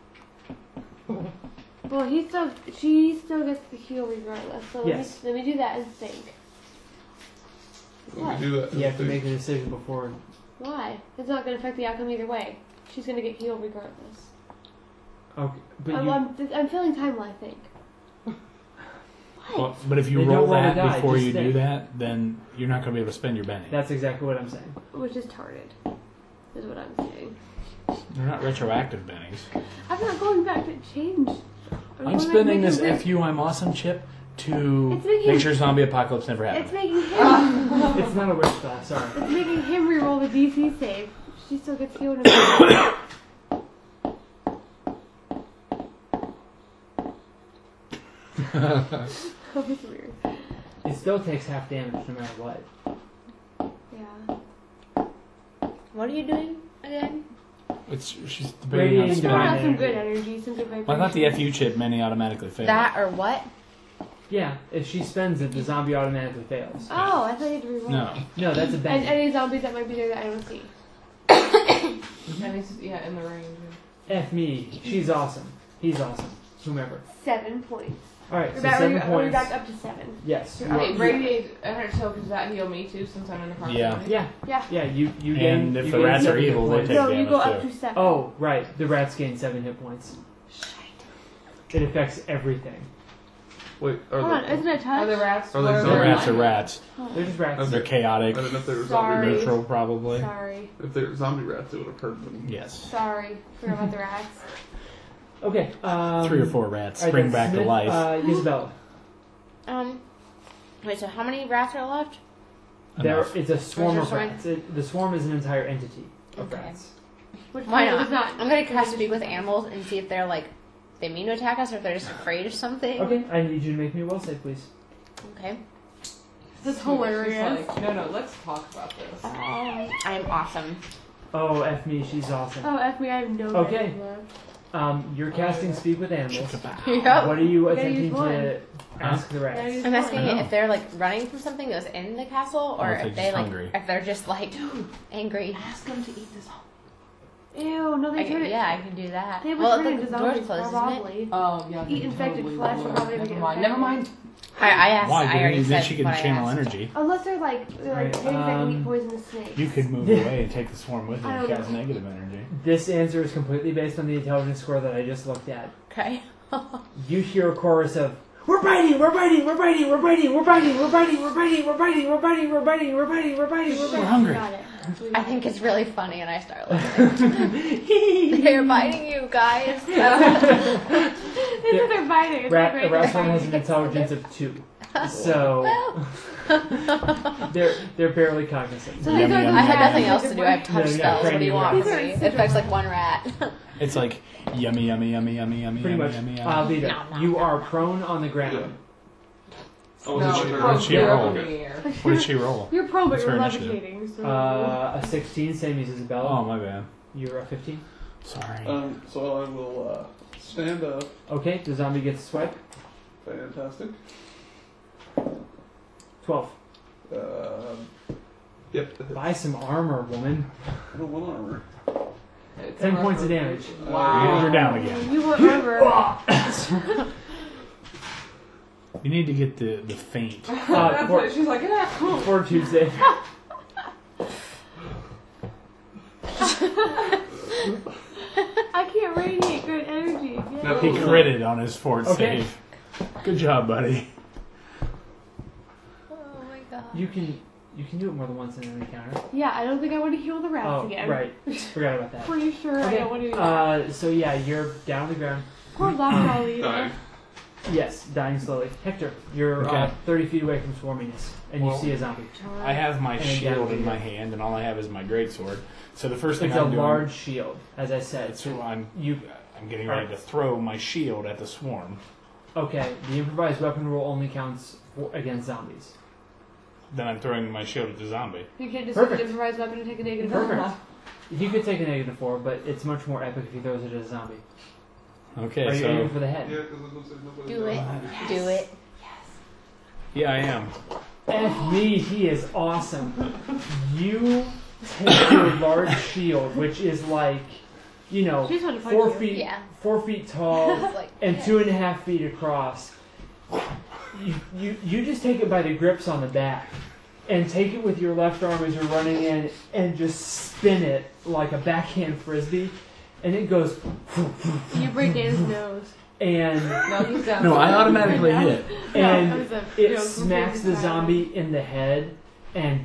Well, she still gets the heal regardless. So Yes. let me do that and think. When we do that, You have to make a decision before. Why? It's not going to affect the outcome either way. She's going to get healed regardless. Okay, but I'm feeling time, I think. Well, but if you They don't roll roll to that die, before just you stay. do that, then you're not going to be able to spend your Benny. that's exactly what I'm saying. Which is tarded, is what I'm saying. They're not retroactive bennies. I'm not going back to change. I'm spending this FU I'm awesome chip to It's making- make sure zombie apocalypse never It's happens. making him. It's not a wish spell. Sorry. It's making him re-roll the DC save. She still gets healed. That was weird. It still takes half damage no matter what. Yeah. What are you doing again? She's debating on Radiating Still spelling. got some energy. good energy, some good vibration. Well, I thought the FU chip many automatically failed. That or what? Yeah, if she spends it, the zombie automatically fails. Oh, I thought you had to reroll. No. No, that's a And bang. any zombies that might be there that I don't see. And he's, yeah, in the range. F me. She's awesome. He's awesome. Whomever. 7 points. Alright, so We're 7 back points. up to 7. Yes. Wait, radiate energy, so does that heal me too since I'm in the proximity? Yeah. Yeah. Yeah. Yeah, you gain. And if you the gain rats are 7 hit evil, they points. take No, you go damage up too. to 7. Oh, right. The rats gain 7 hit points. It affects everything. Wait, Hold on, isn't it Are the touch? rats? Are they where The zombies? rats are rats. They're just rats. They're chaotic, I don't know if they were Sorry. zombie rats. neutral probably. Sorry. If they were zombie rats, it would have hurt them. Yes. Sorry. Forgot about the rats. Okay. 3 or 4 rats alright, spring then back Smith, to life. Isabella. Wait, so how many rats are left? Enough. It's a swarm There's of a rats. The swarm is an entire entity of Okay. rats. Which Why one not? was not? I'm gonna cast speak with animals and see if they're like they mean to attack us or if they're just afraid of something. Okay, I need you to make me a will save, please. Okay. This is She's hilarious. like, no, let's talk about this. I am awesome. Oh, F me, she's awesome. Oh, F me, I have no Okay. damage left. You're casting speak with animals. Yep. What are you gotta attempting use to one. ask the Gotta rats? use I'm asking I know. if they're like running from something that was in the castle or Or if if they're they just like hungry. if they're just like angry. Ask them to eat this whole. Ew, no, they turn it. Yeah, I can do that. They would Well, turn the into door's zombies, closed, isn't it? probably. Oh, yeah. Eat infected flesh and probably Never get mind. Never mind. I asked. Why? I already Then said she can what I channel asked. energy. Unless they're like things that can eat poisonous snakes. You could move away and take the swarm with you I and don't cast know. negative energy. This answer is completely based on the intelligence score that I just looked at. Okay. You hear a chorus of "We're biting! We're biting! We're biting! We're biting! We're biting! We're biting! We're biting! We're biting! We're biting! We're biting! We're biting! We're biting! We're We're biting!" hungry. Got it. I think it's really funny, and I start laughing. They're biting you guys. They said they're biting. It's Rat, great. a rat swarm has an intelligence of 2, so they're barely cognizant. So Yummy, these are the yummy, I had yummy. nothing else to do. I have touch Yeah, spells. What do you want from These are me? It super affects like one rat. It's like yummy, yummy, yummy, yummy, yummy, Pretty yummy, much. yummy, yummy. Lita, No, no, you no. are prone on the ground. Yeah. Oh, No, was it What did she you're roll? up in the air. What did she roll? You're pro, but What's you're her initiative? levitating. So A 16, same as Isabella. Oh, my bad. You're a 15. Sorry. So I will stand up. Okay, the zombie gets a swipe. Fantastic. 12. Yep. that hits. Buy some armor, woman. I don't want armor. 10 points of damage. Wow. You're down again. You want armor. You need to get the faint. That's for, what she's like, yeah. for Tuesday. I can't radiate good energy. Yeah. No. He critted on his fort Okay. save. Good job, buddy. Oh my god. You can do it more than once in an encounter. Yeah, I don't think I want to heal the rats Oh, again. right. Forgot about that. Pretty sure I Okay. don't want to do that. So yeah, you're down on the ground. Poor Black Dolly. Dying. Yes, dying slowly. Hector, you're Okay. 30 feet away from swarminess, and you Well, see a zombie. I have my And shield down in my here. hand, and all I have is my greatsword. So the first thing It's a I'm doing, large shield, as I said. so I'm You getting ready to throw my shield at the swarm. okay? The improvised weapon rule only counts against zombies. Then I'm throwing my shield at the zombie. You can't just Perfect. improvise weapon and take a negative. Perfect. You could take a -4, but it's much more epic if he throws it at a zombie. Okay, Are you aiming so for the head? Yeah, because it looks like nobody's Do it. alive. Do it. yeah, I am. F me, he is awesome. You take your large shield, which is like, you know, She's trying to find 4 you. feet, Yeah. 4 feet tall, It's like, and yeah. 2.5 feet across. You just take it by the grips on the back, and take it with your left arm as you're running in, and just spin it like a backhand frisbee, and it goes, You break Dan's nose. and No, he's down. No, I automatically hit. and that was a it joke. smacks the zombie in the head, and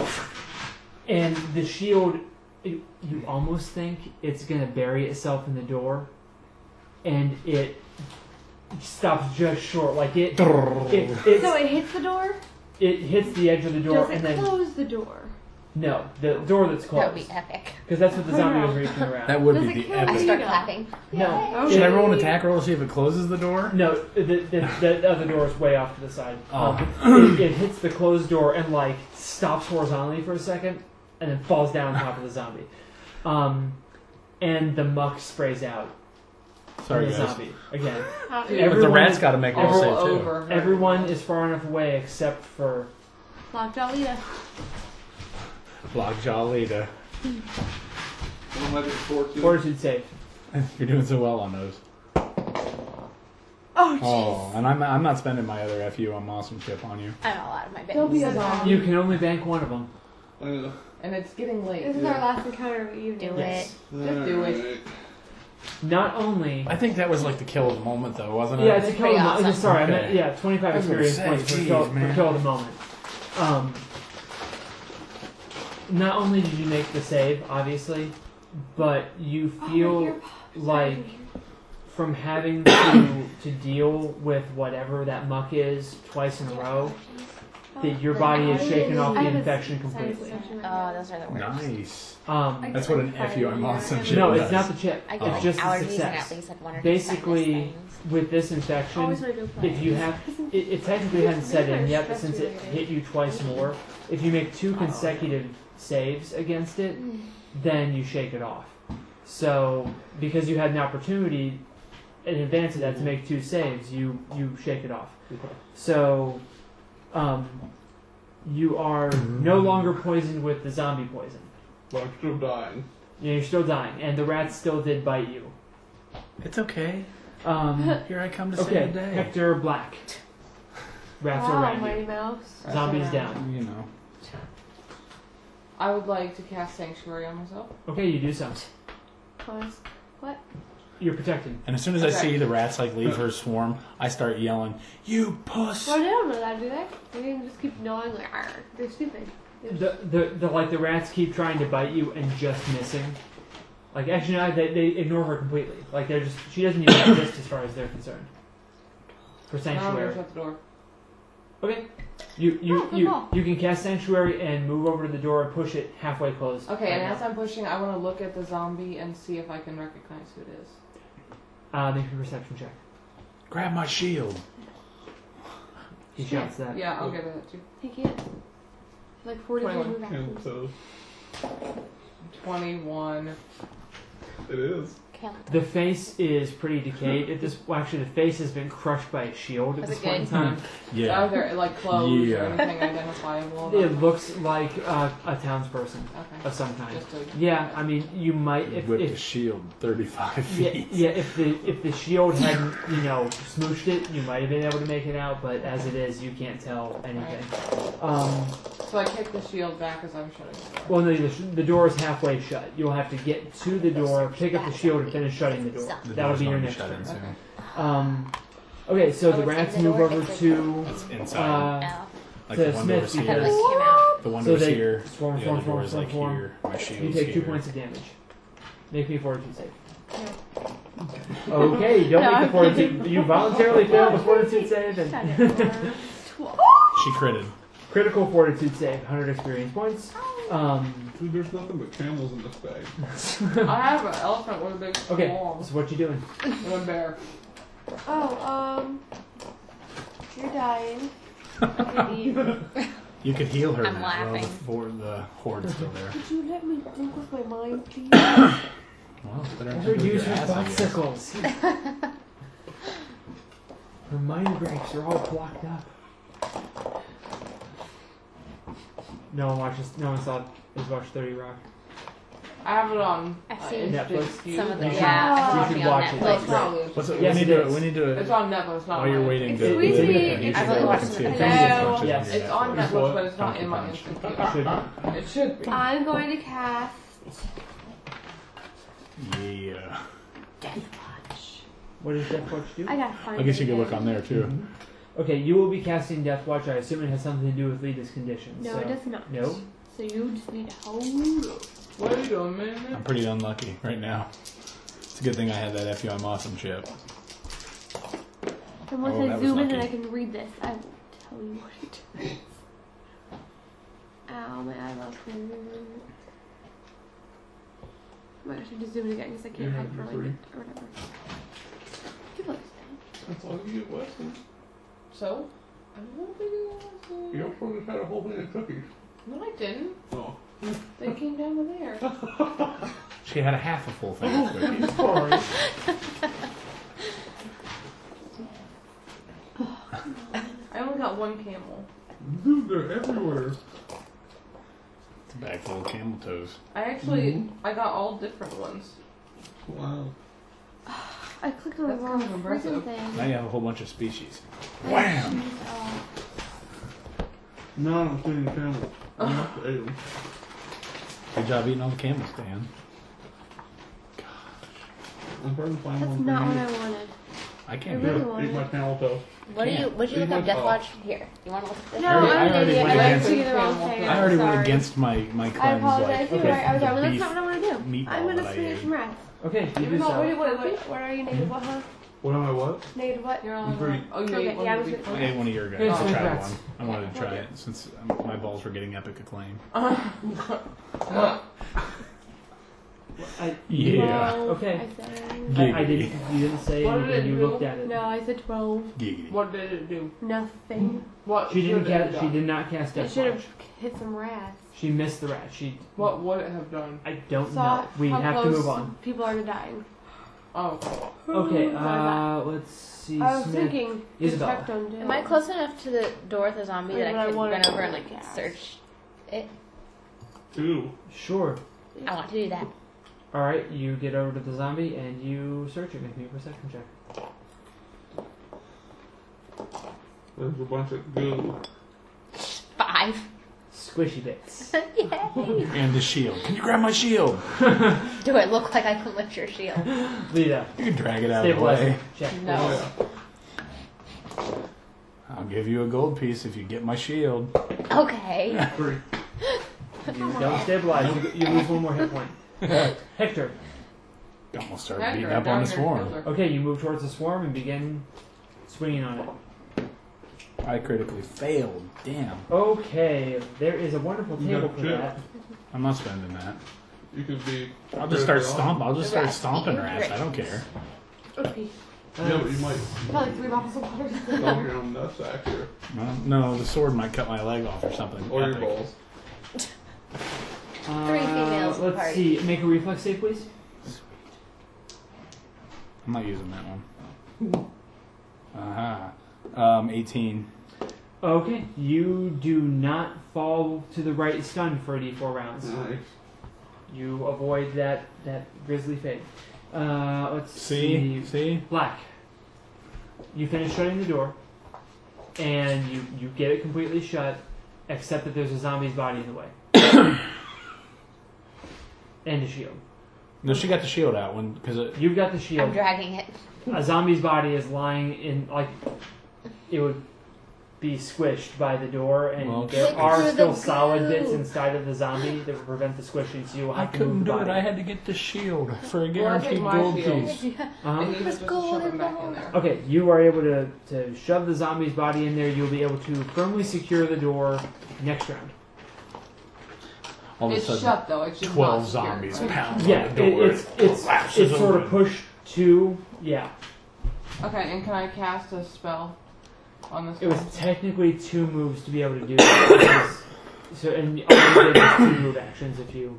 the shield. You almost think it's gonna bury itself in the door, and it stops just short. Like it So it hits the door? it hits the edge of the door, Does it and then close the door? No, the door that's That closed. would be epic. Because that's what the zombie was reaching around. That would Does be it the kill I epic. start clapping. No. Should I roll an attack roll to see if it closes the door? No, the other door is way off to the side. Oh. It hits the closed door and like stops horizontally for a second, and then falls down on top of the zombie. And the muck sprays out. Sorry, from the guys. zombie again. How- Yeah, But the rat's got to make I'll it roll safe too. over. Everyone is far enough away except for Lockjaw Lita. Lockjaw Lita. What am I doing? 14? fortitude save. You're doing so well on those. Oh, jeez. Oh, and I'm not spending my other FU on awesome chip on you. I'm all out of my bed. There'll be a zombie. You can only bank one of them. I know. And it's getting late. This is our last encounter of the evening. Do Yes. Just do it. Alright. Not only. I think that was like the kill of the moment, though, wasn't it? Yeah, it's a kill of the Pretty moment. awesome. Sorry, I Okay. meant, yeah, 25 I was gonna experience say, points for geez, kill, man. of the moment. Not only did you make the save, obviously, but you feel like from having to deal with whatever that muck is twice in a row, that your body is shaken off the infection completely. Oh, those are the worst. Nice. That's what an FU on awesome chip No, does. it's not the chip. I It's get like just the allergies and success. at least like one or two Basically, sinus things. with this infection, Always want to go play. if you have, it technically hasn't set in yet, but since it hit you twice more, if you make 2 consecutive saves against it, then you shake it off. So, because you had an opportunity in advance of that to make 2 saves, you shake it off. Okay. So, you are no longer poisoned with the zombie poison. But I'm still dying. You're still dying, and the rats still did bite you. It's okay. Here I come to Okay, save the day. Hector Black. Rats Wow, around Mighty you. Mouse. Zombies down. You know. I would like to cast Sanctuary on myself. Okay, you do so. Pause. What? You're protected. And as soon as I Okay. see the rats like leave her swarm, I start yelling, "You puss!" Well, they don't know that, do they? They can just keep gnawing like, "Arr." They're stupid. The rats keep trying to bite you and just missing. Like actually, no, they ignore her completely. Like they're just she doesn't even exist as far as they're concerned. For I'm sanctuary. gonna shut the door. Okay. Oh, good call. You can cast sanctuary and move over to the door and push it halfway closed. Okay, and right as I'm pushing, I want to look at the zombie and see if I can recognize who it is. now. Make a perception check. Grab my shield. He shouts that. Yeah, I'll get it too. He can't. Like 40 21. move And actions. so 21. it is. Count. The face is pretty decayed at this. Well, actually, the face has been crushed by a shield at Was this it point in good? time. Yeah. Are there like clothes Yeah. or anything identifiable? It looks like a townsperson Okay. of some kind. Just to, Yeah, I mean, you might if With the if shield 35 yeah, feet. yeah if the shield hadn't smooshed it, you might have been able to make it out. But as it is, you can't tell anything. so I kick the shield back as I'm shutting the door. Well, no, the door is halfway shut. You'll have to get to the door, pick up the shield, and finish shutting the door. The That'll door's be your going to next shut turn. in soon. Okay. Okay, so the Oh, it's rats in the move door, over it's to It's inside. Ow. Like to the one door's Smith I had because- like here. came out. The one so door's they here. swarm, The swarm, other door swarm, is swarm, like swarm. here. My shield's You take 2 here. points of damage. Make me a fortitude save. Okay, you don't No, make I'm the fortitude. You voluntarily fail the fortitude save and Shut it. She critted. critical fortitude save, 100 experience points. Dude, there's nothing but camels in this bag. I have an elephant with a big Okay, claw so what you doing? and a bear. Oh, you're dying. Okay, You could heal her I'm now. laughing. While the horde's still there. could you let me think with my mind, please? Well, it's better Let than her with use your her ass, I guess. bicycles. Her mind breaks are all blocked up. No one has watched 30 Rock. I have it on I've seen Netflix. some of the You should- yeah. you I've should seen on watch it. Netflix. It's Probably. What's it? Yes, we need it to. is. We need to. It's on Netflix, not While you're mine. waiting to. Excuse to- me. you should I've only go watched look and it see in if the there's past. any Yes. punches It's on in there. Netflix, but it's not Donkey in my Punch. instant It queue. should be. It should be. I'm going to cast. Yeah. What does Death Watch do? I gotta find I guess you it could look again. on there too. Okay, you will be casting Death Watch. I assume it has something to do with Lita's conditions. No, so. it does not. No? So you just need to hold up. What are you doing, man? I'm pretty unlucky right now. It's a good thing I had that FU on awesome chip. And once Oh, I that was zoom in and I lucky. can read this, I will tell you what it is. Ow, my eyeballs hurt. Oh my gosh, I just zoomed again because I can't Yeah, hyperlink you're it or whatever. Keep looking. That's all you get Weston. So? I don't think it was. You also just had a whole thing of cookies. No, I didn't. Oh. They came down with there. She had a half a full thing of cookies. Sorry. I only got one camel. Dude, they're everywhere. It's a bag full of camel toes. I actually, I got all different ones. Wow. I clicked on the That's wrong kind of impressive. freaking Now thing. you have a whole bunch of species. I Wham! cheesed off. No, I'm feeding camels. I'm not to eat them. Good job eating all the camels, Dan. I'm trying to find That's one not for what you. I wanted. I I can't really do it. wanted Eat my camel toe. What do you? What you look up? Death Watch here. You want to look at this? No, I I'm already an idiot. went I against- went to the wrong thing. I already I'm went sorry. against my I cleanse. apologize. Like, You're okay. right. I was the like, well, that's beef not what I want to do. meatball I'm going to that I swing it ate. from wrath. Okay, you do No, so. What are you, negative what, huh? What am I what? Negative what? You're I'm on pretty- Oh, you Okay, ate one yeah, I of was the gonna- I big ate one of your guys. Here's I some tried rats. one. I wanted to try it since my balls were getting epic acclaim. Yeah. Okay. I said, I didn't. You didn't say What did anything. it You do? looked at it. no, I said 12. Giggity. What did it do? Nothing. What She didn't should it have cast. She done? did not cast It Death should Watch. have hit some rats. She missed the rat. She. What would it have done? I don't Saw know. We how have to close move on. people are to dying. Oh. Okay. that? Let's see. I was Smith. thinking, Isabella. detect on Am I close enough to the door with the zombie that But I I could wanted run over to and like cast. search it? Two. Sure. I want to do that. All right. You get over to the zombie and you search it. Make me a perception check. There's a bunch of goo. 5. Squishy bits. Yay! And the shield. Can you grab my shield? Do I look like I can lift your shield? Lita. You can drag it out of the Stabilizer. way. Check. No. Oh, yeah. I'll give you a gold piece if you get my shield. Okay. 3. You don't stabilize. You lose one more hit point. Hector. Almost started Hector, beating up on the down swarm. here, Okay, you move towards the swarm and begin swinging on it. I critically failed. Damn. Okay, there is a wonderful You table got for chip. that. I'm not spending that. You could be. I'll just start critical. stomping. I'll just The start rats stomping eat her ass. I rats. don't care. Okay. Yeah, but you might Probably 3 bottles of water. dump your own nutsack here. No, the sword might cut my leg off or something. Or your epic. balls. 3 females in the Let's party. see. Make a reflex save, please. I'm not using that one. Aha. 18. Okay, you do not fall to the right stun for d4 rounds. Nice. You avoid that grisly fate. Let's see. See? Black. You finish shutting the door, and you get it completely shut, except that there's a zombie's body in the way. And a shield. No, she got the shield out when because You've got the I'm shield. dragging it. A zombie's body is lying in, like, it would be squished by the door, and Well, there Look are through still the solid goo. bits inside of the zombie that would prevent the squishing, so you'll I have to move couldn't the do body. it. I had to get the shield for a Well, I guaranteed think my gold shield- piece. Uh-huh. And you Let's just go shove him back involved. in there. Okay, you are able to shove the zombie's body in there. You'll be able to firmly secure the door next round. All of a It's sudden, shut though. It's just 12 not secured, zombies right? pound Yeah, on the door. it's collapses sort of open. pushed to, yeah. Okay, and can I cast a spell on this? It was one? technically 2 moves to be able to do that. So, and all you did was 2 move actions if you.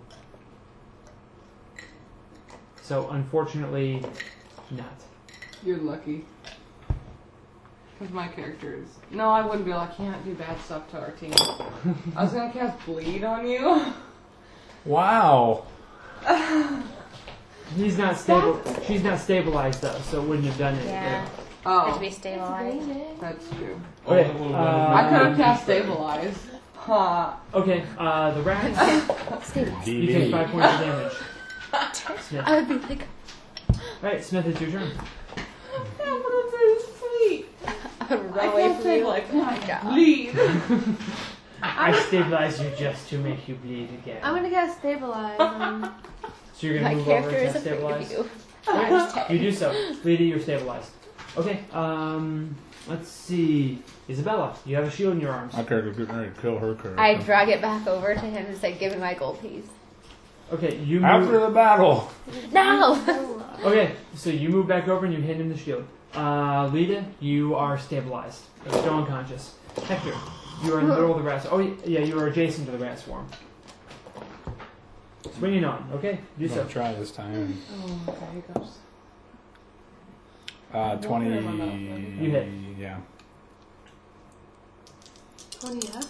So, unfortunately, not. You're lucky. Because my character is. No, I wouldn't be able. I can't do bad stuff to our team. I was gonna cast bleed on you. Wow. He's not stable. She's not stabilized though, so it wouldn't have done it. Yeah. Has Oh, to be stabilized. that's true. Okay, I could have cast stabilize. Ha. Okay, the rats. Stabilized. You take 5 points of damage. Smith. I would be like, Alright, Smith, it's your turn. Yeah, but it's sweet. I would run I away can't from say you. like Oh my God. bleed. I stabilize you just to make you bleed again. I'm gonna cast stabilize. So you're gonna My move over character and is cast afraid of stabilize? you. You do so. Lady, you're stabilized. Okay, let's see. Isabella, you have a shield in your arms. My character's getting ready to kill her character. I drag it back over to him and say, "Give me my gold piece." Okay, you move. After the battle! No. Okay, so you move back over and you hand him the shield. Lita, you are stabilized. You're still unconscious. Hector, you are in the middle of the rat. Oh, yeah, you are adjacent to the rat swarm. Swinging on. Okay, do I'm so. gonna try this time. Oh, okay, here goes. 20. You hit. Yeah. 20, yeah?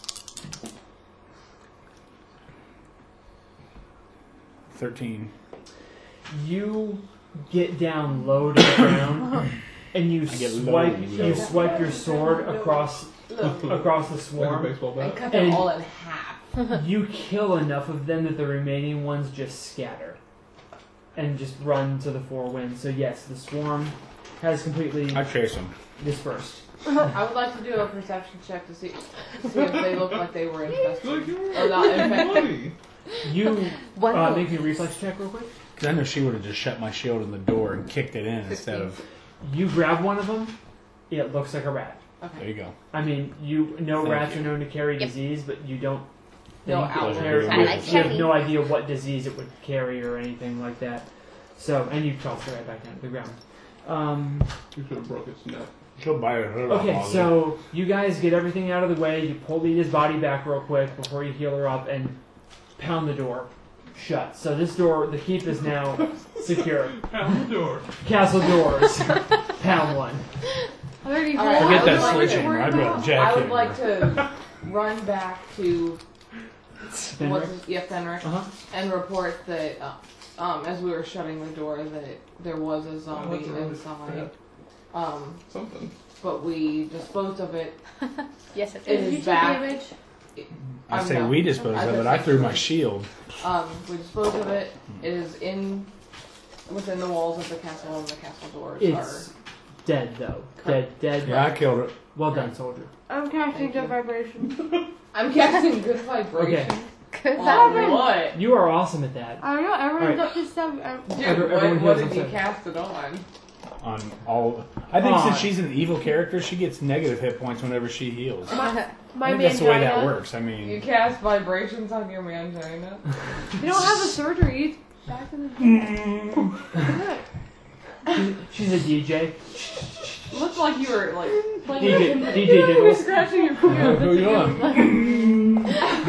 13. You get down low to the ground and you get low. swipe your sword across the Like a swarm. baseball And bat. cut them And- all in half. You kill enough of them that the remaining ones just scatter and just run to the four winds. So yes, the swarm has completely I chase him. dispersed. I would like to do a perception check to see if they look like they were infested. Like you're Or not infected. money. You One make me a reflex check real quick. Because I know she would have just shut my shield in the door and kicked it in instead of. You grab one of them. It looks like a rat. There you go. I mean, you know Thank rats you. are known to carry Yep. disease, but you don't. No think it allergies. carries- I you like have shiny. no idea what disease it would carry or anything like that. So, and you toss it right back down to the ground. You should have broke its neck. She'll bite her hood off. Okay, all so you guys get everything out of the way. You pull Lita's body back real quick before you heal her up and pound the door shut. So this door, the keep is now secure. Pound the door. Castle doors. Pound one. Already All right, rolled. Forget I that would like switching. to- I'd rather jack I would him. like to run back to Fenric Uh-huh. and report that as we were shutting the door that there was a zombie that's really inside. bad. Something. But we disposed of it. Yes, it It is. Did you is take back. damage? I say no. we disposed I of just it. I said threw my first. shield. We disposed of it. It is within the walls of the castle, and the castle doors It's dead though. Dead. Yeah, I killed it. Well done, soldier. I'm casting Thank you. good vibration. I'm casting good vibration. Good On what? You are awesome at that. I don't know, everyone's Alright. up to 7. Dude, Everyone what heals did you themselves. cast it on? On all. I think On. since she's an evil character, she gets negative hit points whenever she heals. I My think that's the way that mangina. works. I You mean, cast vibrations on your mangina? You don't have a surgery. It's back in the day. She's a DJ. Looked like you were like playing DJ You're Diddles. scratching your pubes. who you on?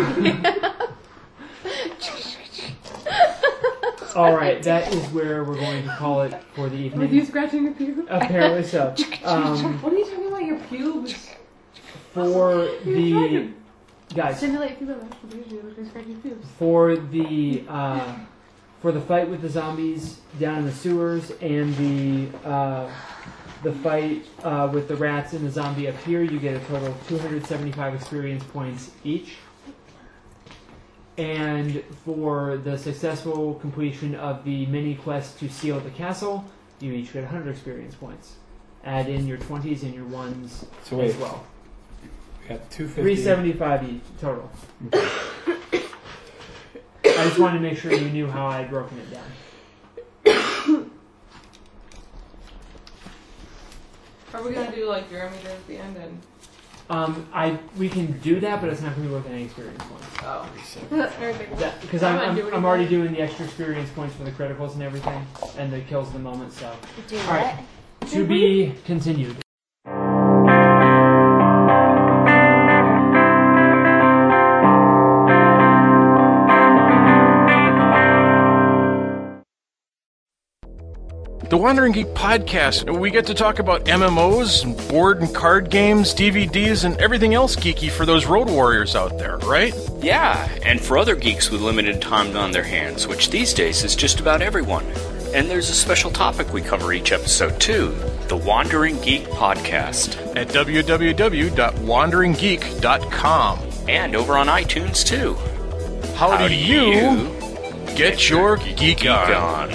Alright, that is where we're going to call it for the With you evening. scratching your pubes? Apparently so. What are you talking about? Your pubes? For the guys, Simulate people with your scratching pubes. for the fight with the zombies down in the sewers and the fight with the rats and the zombie up here, you get a total of 275 experience points each. And for the successful completion of the mini quest to seal the castle, you each get 100 experience points. Add in your 20s and your 1s So wait, as well. we got 250. 375 each total. I just wanted to make sure you knew how I had broken it down. Are we gonna do like Jeremy did at the end and We can do that, but it's not going to be worth any experience points. oh. Because I'm already doing the extra experience points for the criticals and everything, and the kills of the moment. So Do All right. what? to be continued. The Wandering Geek Podcast, we get to talk about MMOs, and board and card games, DVDs, and everything else geeky for those road warriors out there, right? Yeah, and for other geeks with limited time on their hands, which these days is just about everyone. And there's a special topic we cover each episode too, the Wandering Geek Podcast. At www.wanderinggeek.com. And over on iTunes too. How do you get your geek on?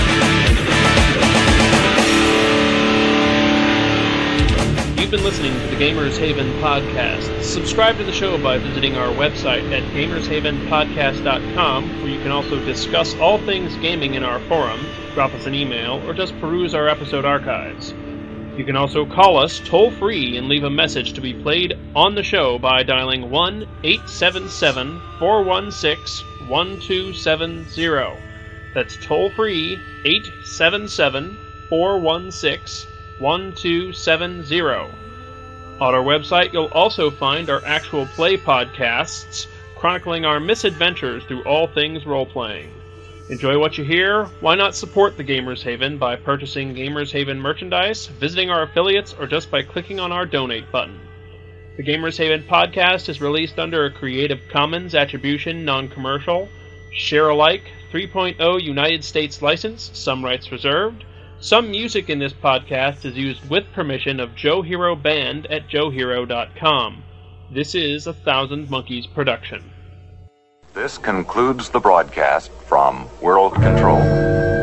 You've been listening to the Gamers Haven Podcast. Subscribe to the show by visiting our website at gamershavenpodcast.com, where you can also discuss all things gaming in our forum, drop us an email, or just peruse our episode archives. You can also call us toll-free and leave a message to be played on the show by dialing 1-877-416-1270. That's toll-free, 877-416-1270. On our website, you'll also find our actual play podcasts, chronicling our misadventures through all things role-playing. Enjoy what you hear? Why not support the Gamers Haven by purchasing Gamers Haven merchandise, visiting our affiliates, or just by clicking on our donate button? The Gamers Haven podcast is released under a Creative Commons Attribution Non-Commercial, Share-alike 3.0 United States license, some rights reserved. Some music in this podcast is used with permission of Joe Hero Band at joehero.com. This is a Thousand Monkeys production. This concludes the broadcast from World Control.